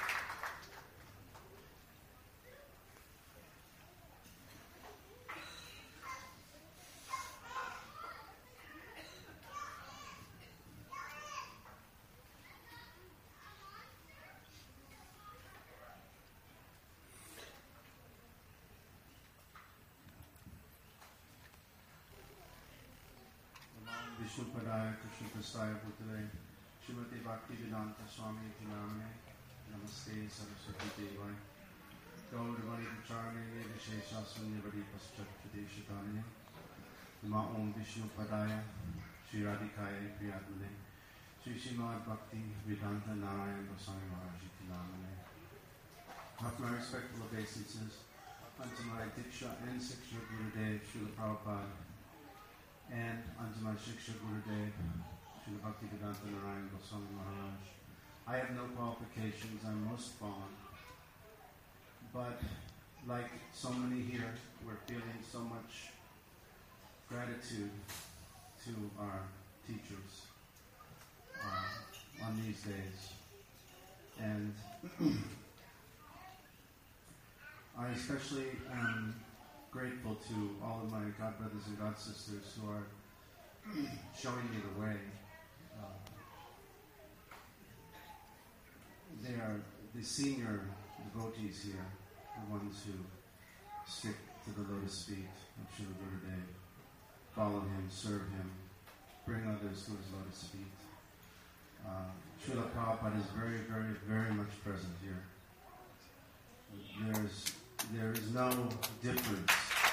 Vishnupadaya Krishna Prasaya Putre Srimati Bhakti Vedanta Swami Tinamane Namaste Saraswati Devai Gaudavani Pracharane Vishesha Sunyavadi Paschat Pradeshatane Nama Om Vishnupadaya Sri Radhikaya Priyadune Sri Srimad Bhakti Vedanta Narayan Goswami Maharaj Tinamane. With my respectful obeisances, unto my Diksha and Siksha Gurudev, Srila Prabhupada, and unto my Shiksha Gurudev, Srila Bhaktivedanta Narayana Goswami Maharaj. I have no qualifications, I'm most fallen. But like so many here, we're feeling so much gratitude to our teachers on these days. And I especially am grateful to all of my God brothers and God sisters who are showing me the way. They are the senior devotees here, the ones who stick to the lotus feet of Srila Gurudev, follow him, serve him, bring others to his lotus feet. Srila Prabhupada is very, very, very much present here. There is no difference.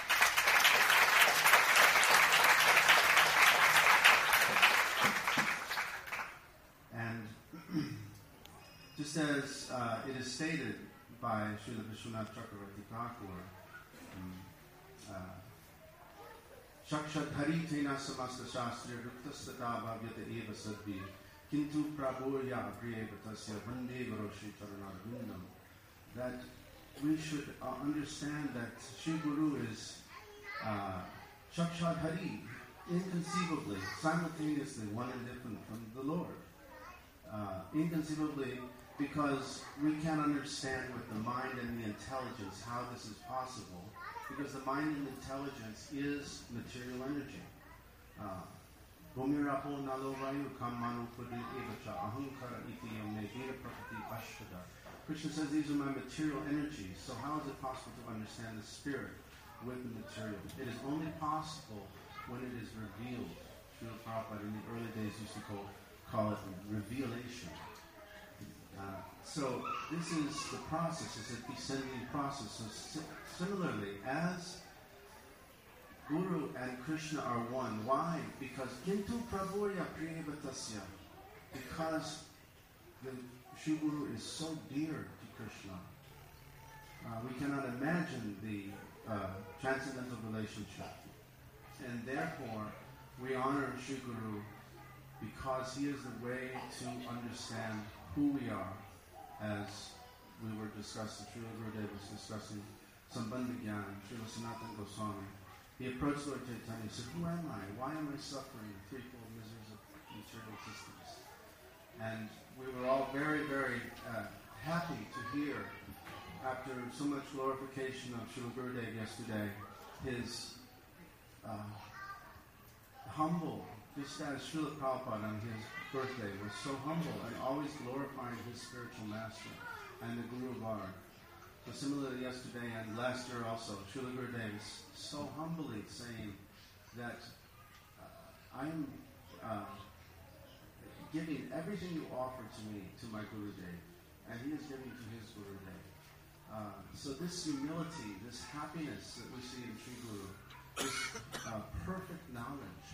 And just as it is stated by Srila Vishwanath Chakravarti Thakur, Shakshat Hari Tena Samasta Shastri Ruktasata Bhavyata Eva Sadvi Kintu Prabhuya Apriyevatasya Vande Guru Shri Charanarvindam. That we should understand that Shri Guru is Shakshat Hari, inconceivably, simultaneously one and different from the Lord. Inconceivably, because we can't understand with the mind and the intelligence how this is possible, because the mind and intelligence is material energy. Krishna says these are my material energies, so how is it possible to understand the spirit with the material? It is only possible when it is revealed. Srila Prabhupada in the early days used to call it revelation. So this is the process, it's a descending process. So similarly, as Guru and Krishna are one, why? Because Kintu Prabhuya Priyevatasya. Because the Shri Guru is so dear to Krishna. We cannot imagine the transcendental relationship. And therefore, we honor Shri Guru because he is the way to understand who we are, as we were discussing. Srila Gurudev was discussing Sambandha Jnana, Srila Sanatana Goswami. He approached Lord Chaitanya and said, who am I? Why am I suffering the threefold miseries of material existence? And we were all very, very happy to hear, after so much glorification of Srila Gurudev yesterday, his humble, just as Srila Prabhupada on his birthday was so humble and always glorifying his spiritual master and the Guru Varg. So similarly yesterday and last year also, Srila Gurudev is so humbly saying that I am giving everything you offer to me to my Gurudev, and he is giving to his Gurudev. So this humility, this happiness that we see in Sri Guru, this perfect knowledge,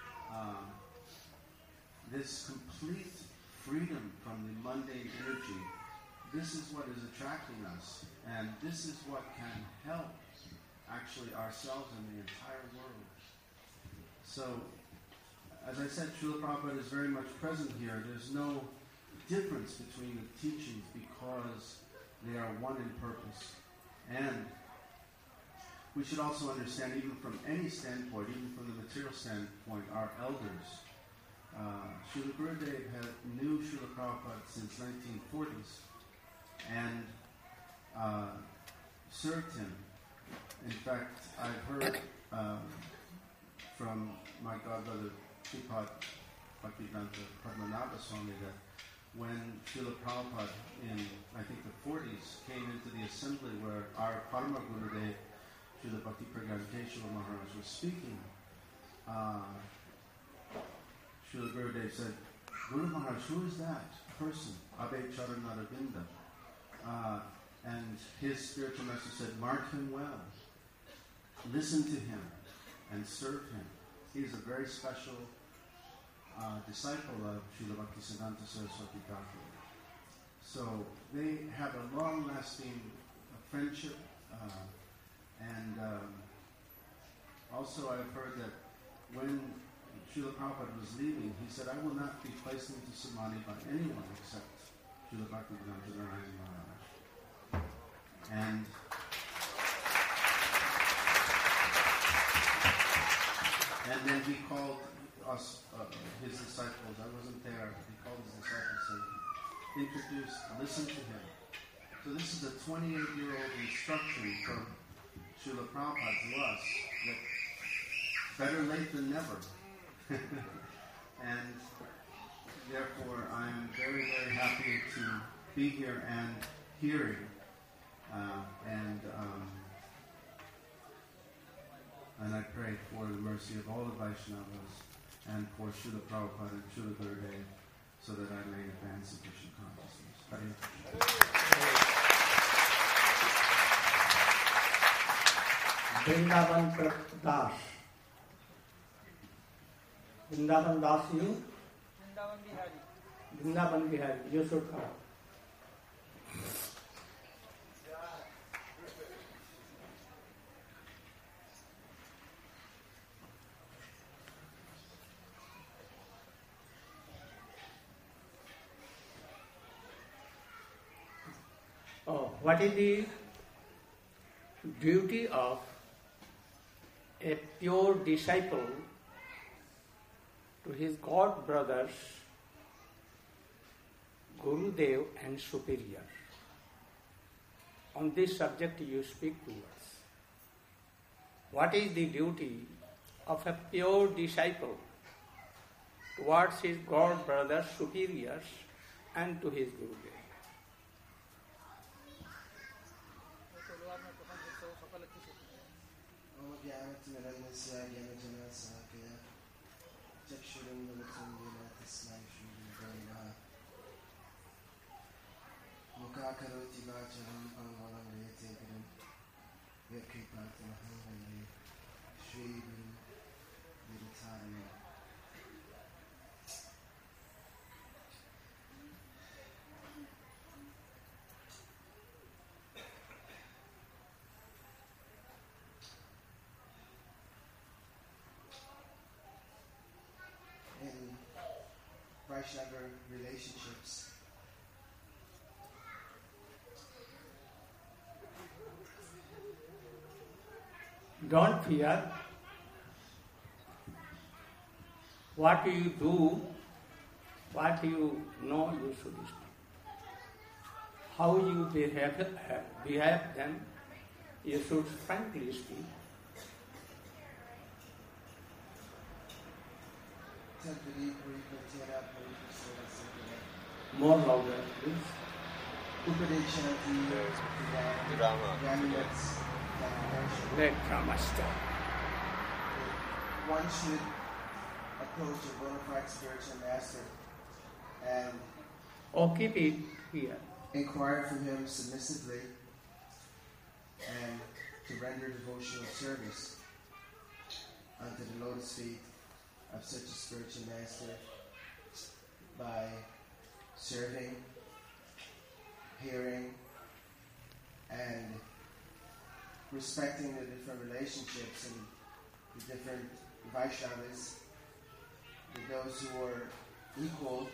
this complete freedom from the mundane energy, this is what is attracting us, and this is what can help actually ourselves and the entire world. So, as I said, Srila Prabhupada is very much present here. There's no difference between the teachings because they are one in purpose. And we should also understand, even from any standpoint, even from the material standpoint, our elders. Srila Gurudev knew Srila Prabhupada since 1940s and served him. In fact, I've heard from my godbrother Sripad Bhaktivedanta Padmanabha Swami that when Srila Prabhupada in, I think, the 40s came into the assembly where our Parama Gurudev, Srila Bhakti Pragyan Keshava Maharaj, was speaking, Srila Gurudev said, Guru Maharaj, who is that person? Abhay Charanaravinda. And his spiritual master said, mark him well. Listen to him and serve him. He is a very special disciple of Srila Bhaktisiddhanta Saraswati Thakur. So they have a long-lasting friendship, And also I've heard that when Srila Prabhupada was leaving, he said, I will not be placed into Samadhi by anyone except Srila Bhaktivedanta Narayana Maharaj. And then he called us, his disciples. I wasn't there. He called his disciples and introduced, listen to him. So this is a 28-year-old instruction from Srila Prabhupada to us that better late than never. And therefore I'm very, very happy to be here and hearing and I pray for the mercy of all the Vaishnavas and for Srila Prabhupada and Srila Gurudev so that I may advance in Krishna consciousness. Hare Vrindavan Das. Vrindavan Das, you? Vrindavan Bihari. Vrindavan Bihari, you should come. Oh, what is the duty of a pure disciple to his god brothers, Gurudev and superior? On this subject you speak to us. What is the duty of a pure disciple towards his god brothers, superiors, and to his Gurudev? Vaishnava relationships. Don't fear. What you do, what you know, you should speak. How you behave then, you should frankly speak. More louder, please. Let Rama stop. One should approach a bona fide spiritual master and keep it here. Inquire from him submissively and to render devotional service unto the lotus feet of such a spiritual master by serving, hearing, and respecting the different relationships and the different Vaishnavas, with those who are equal.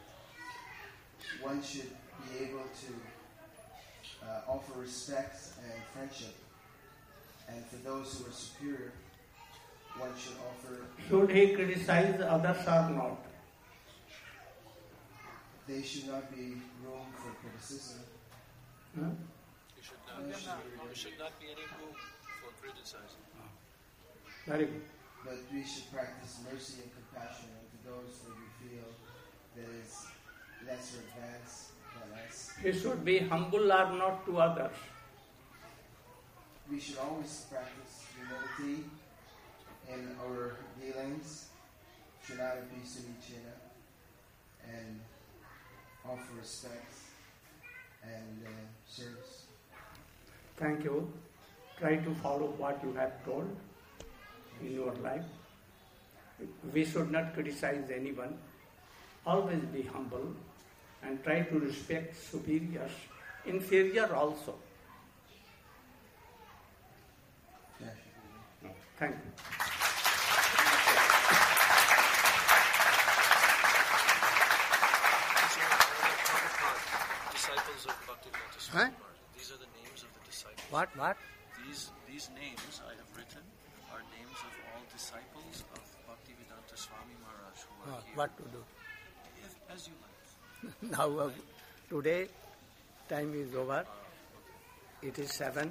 One should be able to offer respect and friendship, and for those who are superior, one should offer. Should he criticize others or not? They should not be room for criticism. There should not be any room for criticizing. Very good. But we should practice mercy and compassion to those that we feel that is lesser advanced than us. He should be humble or not to others. We should always practice humility in our dealings, Srinada Pisunichena, and offer respect and service. Thank you. Try to follow what you have told in your life. We should not criticize anyone. Always be humble and try to respect superiors, inferior also. Thank you. Disciples of Bhaktivedanta Swami Huh? Maharaj. These are the names of the disciples. What? These names I have written are names of all disciples of Bhaktivedanta Swami Maharaj who are here. What to do? As you like. Now, today, time is over. It is 7.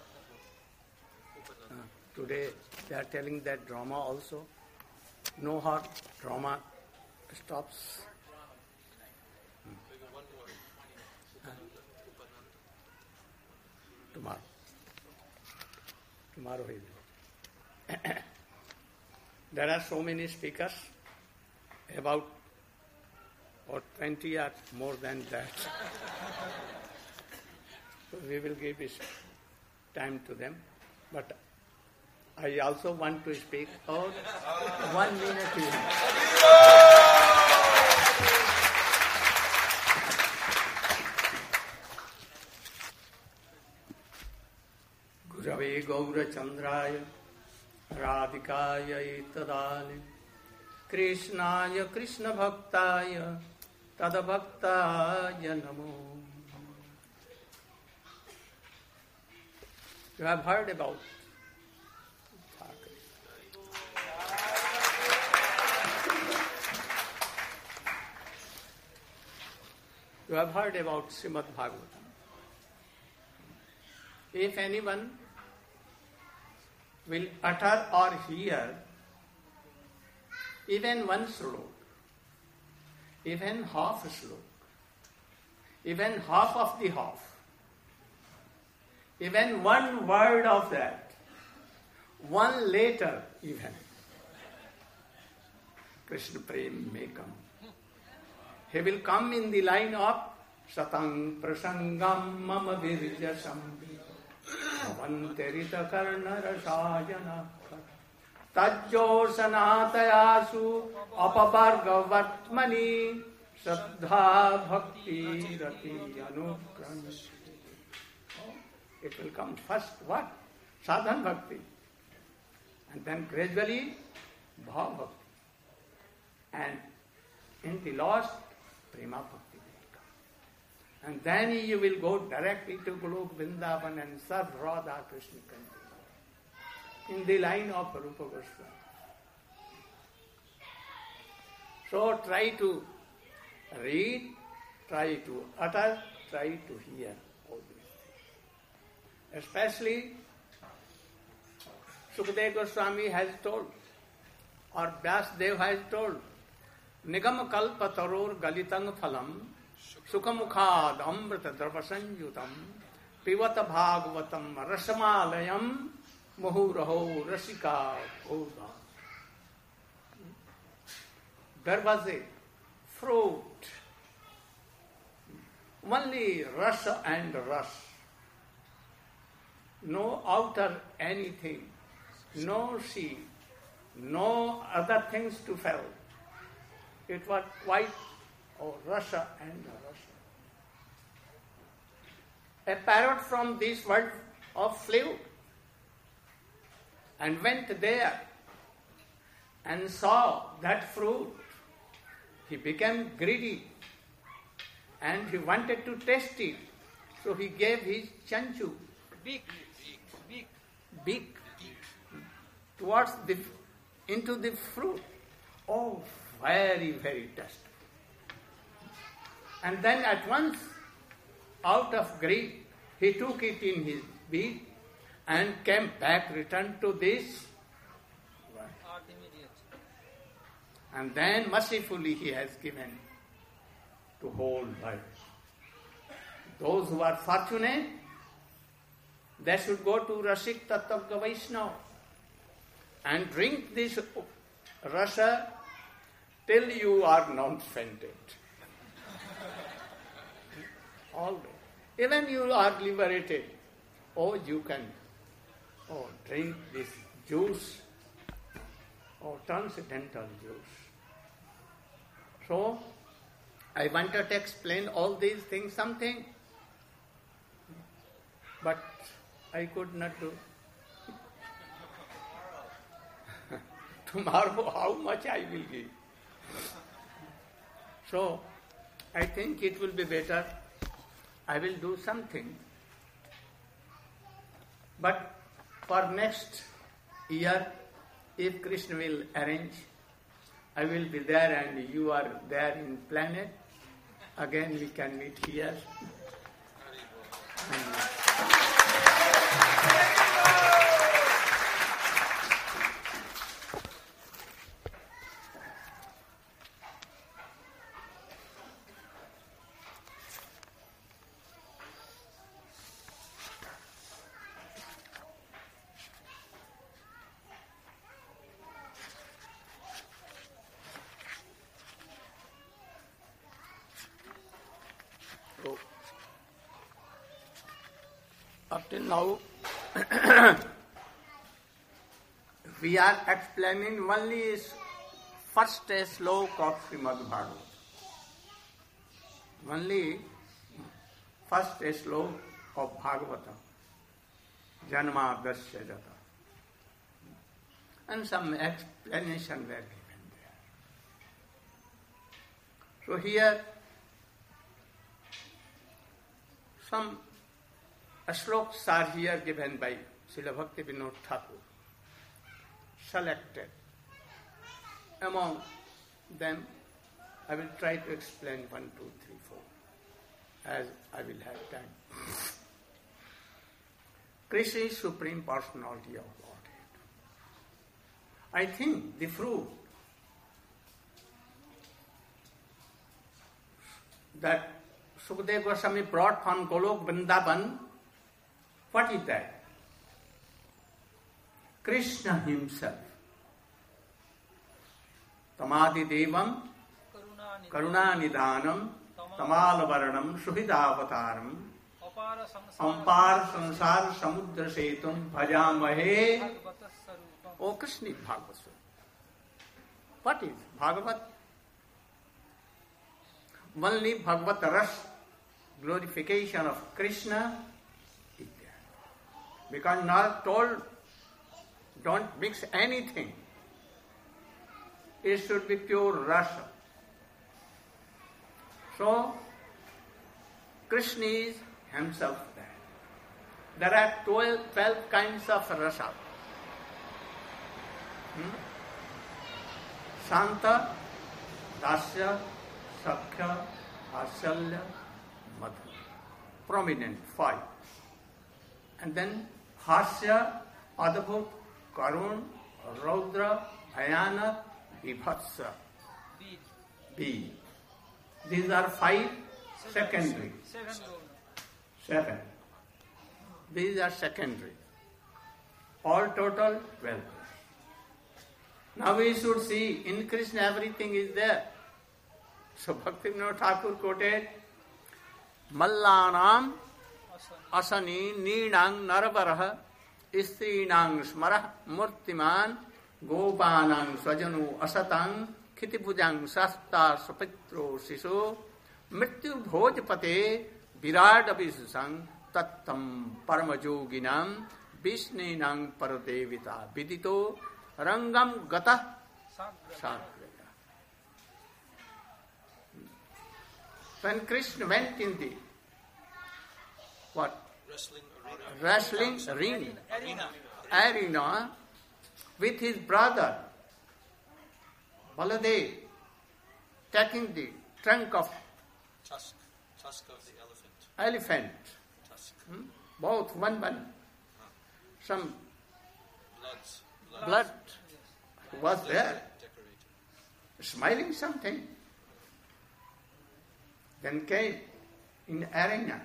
Today, they are telling that drama also. No hot drama stops. Tomorrow he will. There are so many speakers, about or 20 or more than that. So we will give this time to them. But I also want to speak for 1 minute. Gurave Gaurachandraya Radhikaya Tadali Krishnaya Krishna Bhaktaya Tadabhaktaya Namo. You have heard about You have heard about Srimad Bhagavatam. If anyone will utter or hear even one slok, even half a slok, even half of the half, even one word of that, one letter even, Krishna Prem may come. He will come in the line of Satang Prasangam Mama Virja Sambhita Avantarita Karna Rasayana Tajjo Sanatayasu Apavargavatmani Saddha Bhakti Rati Anukram. It will come first what? Sadhan Bhakti. And then gradually Bhav Bhakti. And in the last Prema Bhakti will come. And then you will go directly to Golok Vrindavan and serve Radha Krishna in the line of Rupa Goswami. So try to read, try to utter, try to hear all these things. Especially Sukadeva Goswami has told, or Vyasdev has told, Nigam kalpa taror galitang phalam Sukhamukhad amrita dravasanjutam Pivata bhagavatam rasamalayam Muhuraho rasika koda. There was a fruit, only rasa and ras, no outer anything, no seed, no other things to fall. It was quite rasa and rasa. A parrot from this world of flew and went there and saw that fruit. He became greedy and he wanted to taste it. So he gave his chanchu, beak towards into the fruit. Oh, very, very tasteful. And then at once, out of greed, he took it in his beak and came back, returned to this world. And then mercifully he has given to whole world. Those who are fortunate, they should go to Rasik Tattva Vaishnava and drink this rasa till you are not fainted. Always. Even you are liberated, you can drink this juice, transcendental juice. So, I wanted to explain all these things something, but I could not do. tomorrow how much I will give. So, I think it will be better. I will do something. But for next year, if Krishna will arrange, I will be there and you are there in planet. Again we can meet here. Up till now, we are explaining only first slok of Srimad Bhagavatam. Only first slok of Bhagavatam. Janma Dasya Jata. And some explanation were given there. So here, some sloks are here given by Srila Bhaktivinoda Thakur, selected. Among them, I will try to explain 1, 2, 3, 4, as I will have time. Krishna is Supreme Personality of Godhead. I think the fruit that Sukadeva Goswami brought from Golok Vrindavan, what is that? Krishna himself. Tamadi Devam Karuna Nidanam Tamalavaranam Suhidavataram Ampar Sansar Samudra Setum Bhajamahe. Oh, Krishna is Bhagavad. What is Bhagavat? Only Bhagavad Ras, glorification of Krishna, is there. Because not told, don't mix anything. It should be pure rasa. So, Krishna is himself there. There are 12 kinds of rasa. Santa, Dasya, Sakhya, Asalya, Madhya. Prominent 5. And then Hasya, Adbhut, Karun, Raudra, Bhayanak, Vibhatsa. B. These are 5 secondary. 7. These are secondary. All total 12. Now we should see, in Krishna everything is there. So Bhaktivinoda Thakur quoted, Mallanam asani neenang narabaraha istrinang smarah murtiman gopanang swajanu asatang khitipujang sasta sapitro siso mrityu bhojpate viradabhisang tattam paramajoginam vishninang paradevita vidito rangam gata sagraya. When Krishna went in the wrestling ring, arena with his brother Baladev, taking the trunk of tusk of the elephant. Tusk. Both one. Some blood was there, decorated. smiling something. Then came in arena.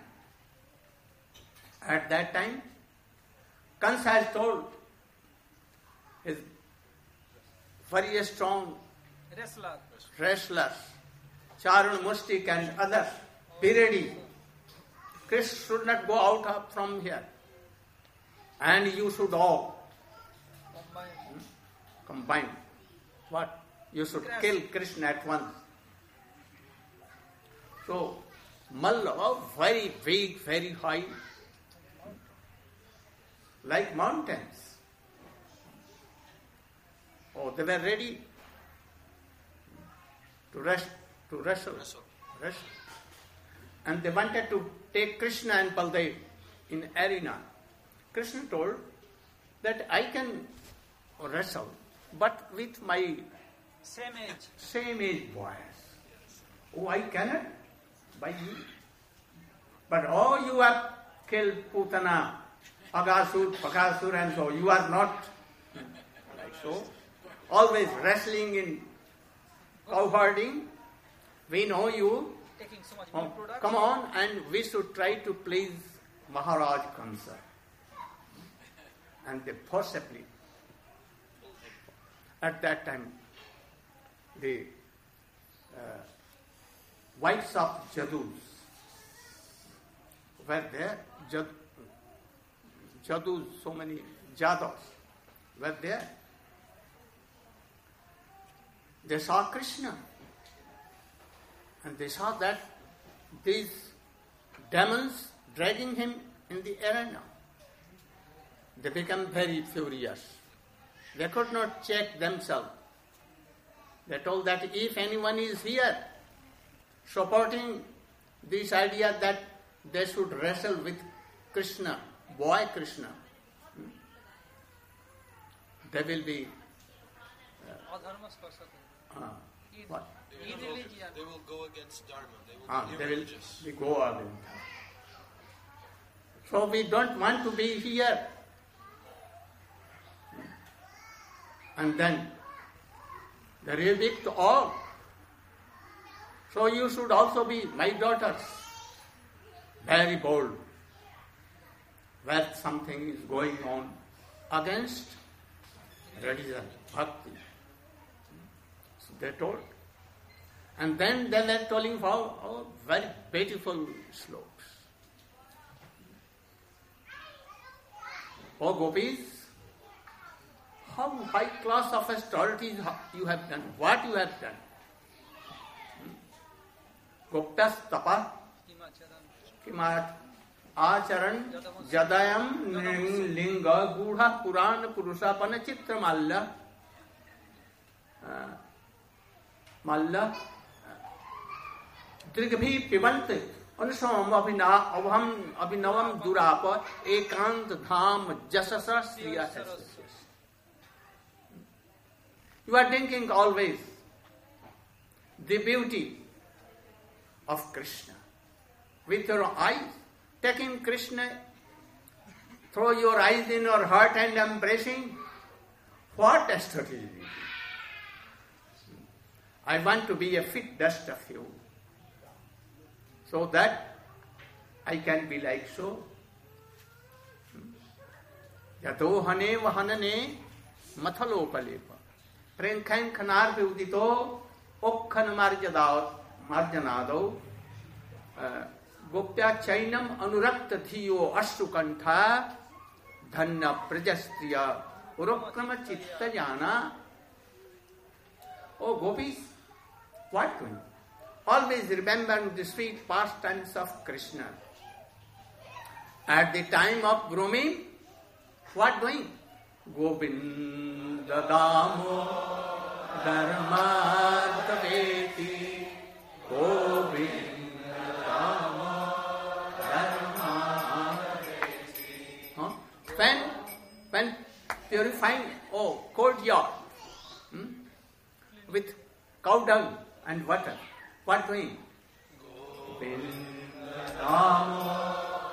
At that time, Kansa has told his very strong wrestlers, Charun, Mustik and others, be ready. Krishna should not go out from here. And you should all combine. What? You should kill Krishna at once. So, Malla, very big, very high, like mountains. Oh, they were ready to wrestle. And they wanted to take Krishna and Baldev in arena. Krishna told that I can wrestle, but with my same age boys. Oh, I cannot by you. But you have killed Putana, Pakasur, and so you are not like so. Always wrestling in cowherding. We know you. Taking so much milk products. Come on, and we should try to please Maharaj Kansa. And they forcibly, at that time, the wives of Jadus were there. Jadus, so many Jadavs were there. They saw Krishna. And they saw that these demons dragging him in the arena. They became very furious. They could not check themselves. They told that if anyone is here supporting this idea that they should wrestle with Krishna, boy Krishna, they will be... what? They will go against Dharma. They will be go against Dharma. So we don't want to be here. And then they rebuke all. So you should also be my daughters. Very bold. Where something is going on against religion, bhakti. So they told. And then they were telling how very beautiful slokas. Oh Gopis, how high class of austerities you have done, what you have done. Gopyas tapa kimat acharan jadayam linga gudha puran purusapana chitra malla Trigabhi pivant anusam abhinavam durapa ekant dham jasasa sriya. You are thinking always the beauty of Krishna. With your eyes, taking Krishna, throw your eyes in your heart and embracing. What a strategy! I want to be a fit dust of you, so that I can be like so. Yato hane vahanane mathalopalepa. Prenkhain khanar vyudito okkhan marjanado gopya chainam anurakta thiyo ashukantha dhanna prajastriya urokrama chitta jana. Oh gopis, what doing? Always remembering the sweet pastimes of Krishna. At the time of grooming, what doing? Govinda Damo Dharmadaveti Govinda Damo Dharmadaveti. When purifying, courtyard with cow dung and water, what doing? Govinda Damo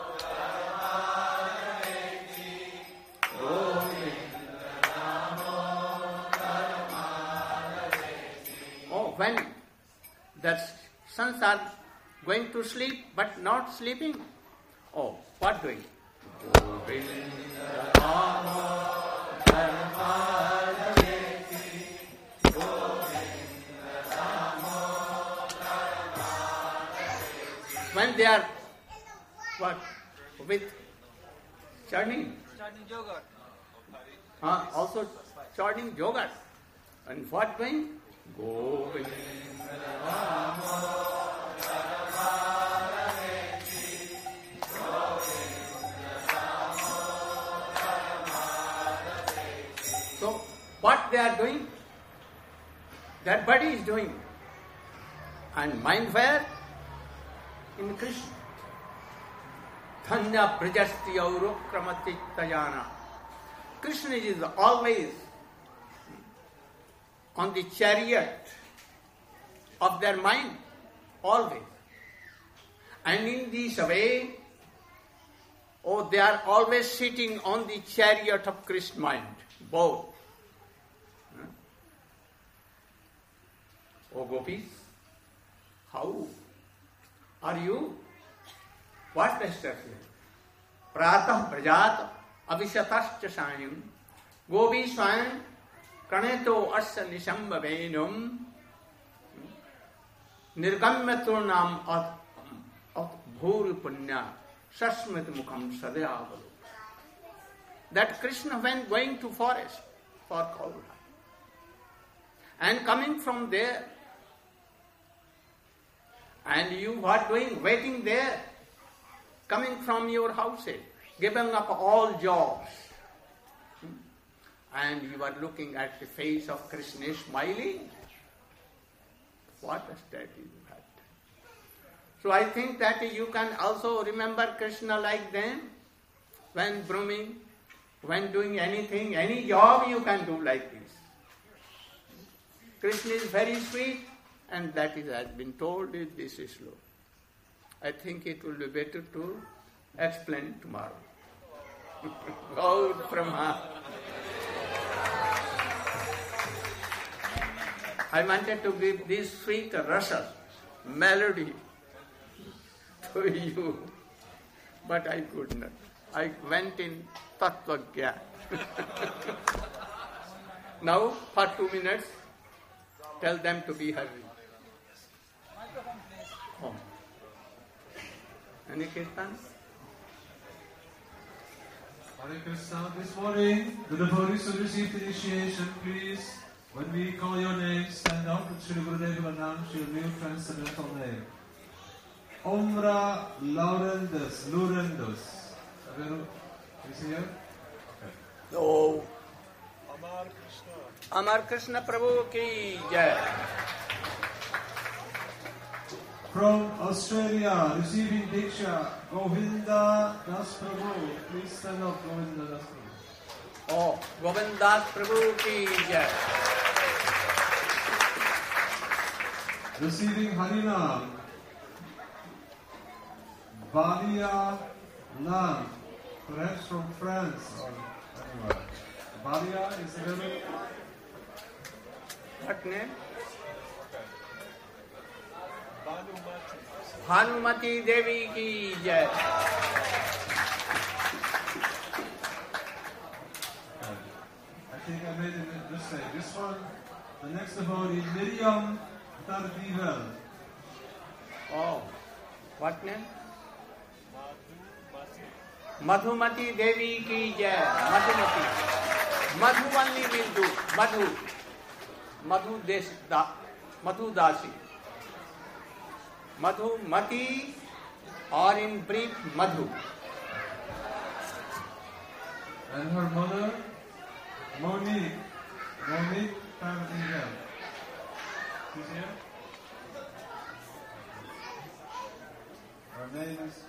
when the sons are going to sleep but not sleeping, what doing? When they are with churning yogurt. Also churning yogurt. And what doing? Govinda So what they are doing? That body is doing. And mind where? In Krishna. Dhanya prajasti aurokramati tajana. Krishna is always on the chariot of their mind, always. And in this way, they are always sitting on the chariot of Krishna mind, both. Oh gopis, how are you? What the instruction? Pratah prajat avishatascha sanyam gopi swayam kaneto asya nishambhavenum nirgamya turnam at bhuri punya sasmit mukham sadayavalu. That Krishna, when going to forest for Kaura, and coming from there, and you what doing? Waiting there, coming from your houses, giving up all jobs, and you are looking at the face of Krishna smiling. What a state you had. So I think that you can also remember Krishna like them, when brooming, when doing anything, any job you can do like this. Krishna is very sweet, and that is has been told in this sloka. I think it will be better to explain tomorrow. Gaur Brahma. I wanted to give this sweet rasa, melody to you, but I could not. I went in Tattva Gyan. Now, for 2 minutes, tell them to be hurried. Home. Any kirtan? Hare Krishna, this morning, the devotees who received initiation, please, when we call your name, stand up and Shri Gurudev will announce your new transcendental name. Omra Laurendus, Lurendus. Is he here? Okay. Oh. Amar Krishna Prabhu ki jai. From Australia, receiving Diksha, Govinda Das Prabhu. Please stand up, Govinda Das Prabhu. Oh, Govinda Das Prabhu ki jai. Receiving Harinam, Balia Lam, perhaps from France or anywhere. Balia is available. What name? Bhanumati Devi ki jai. I think I made it this way. This one, the next devotee, Miriam Tardivel. Oh, what name? Madhumati Devi ki jai. Madhumati. Madhu only will do. Madhu. Madhu Dasi. Madhumati, or in brief, Madhu. And her mother, Monique. Monique Tardivel. She's here? Her name is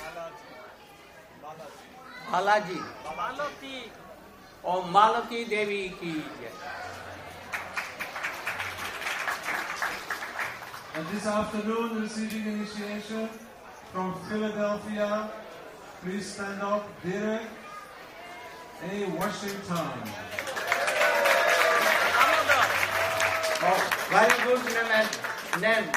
Balaji. Malati. Oh, Malati Devi ki jai. And this afternoon, receiving initiation from Philadelphia, please stand up, Derek A. Washington. Oh, very good name.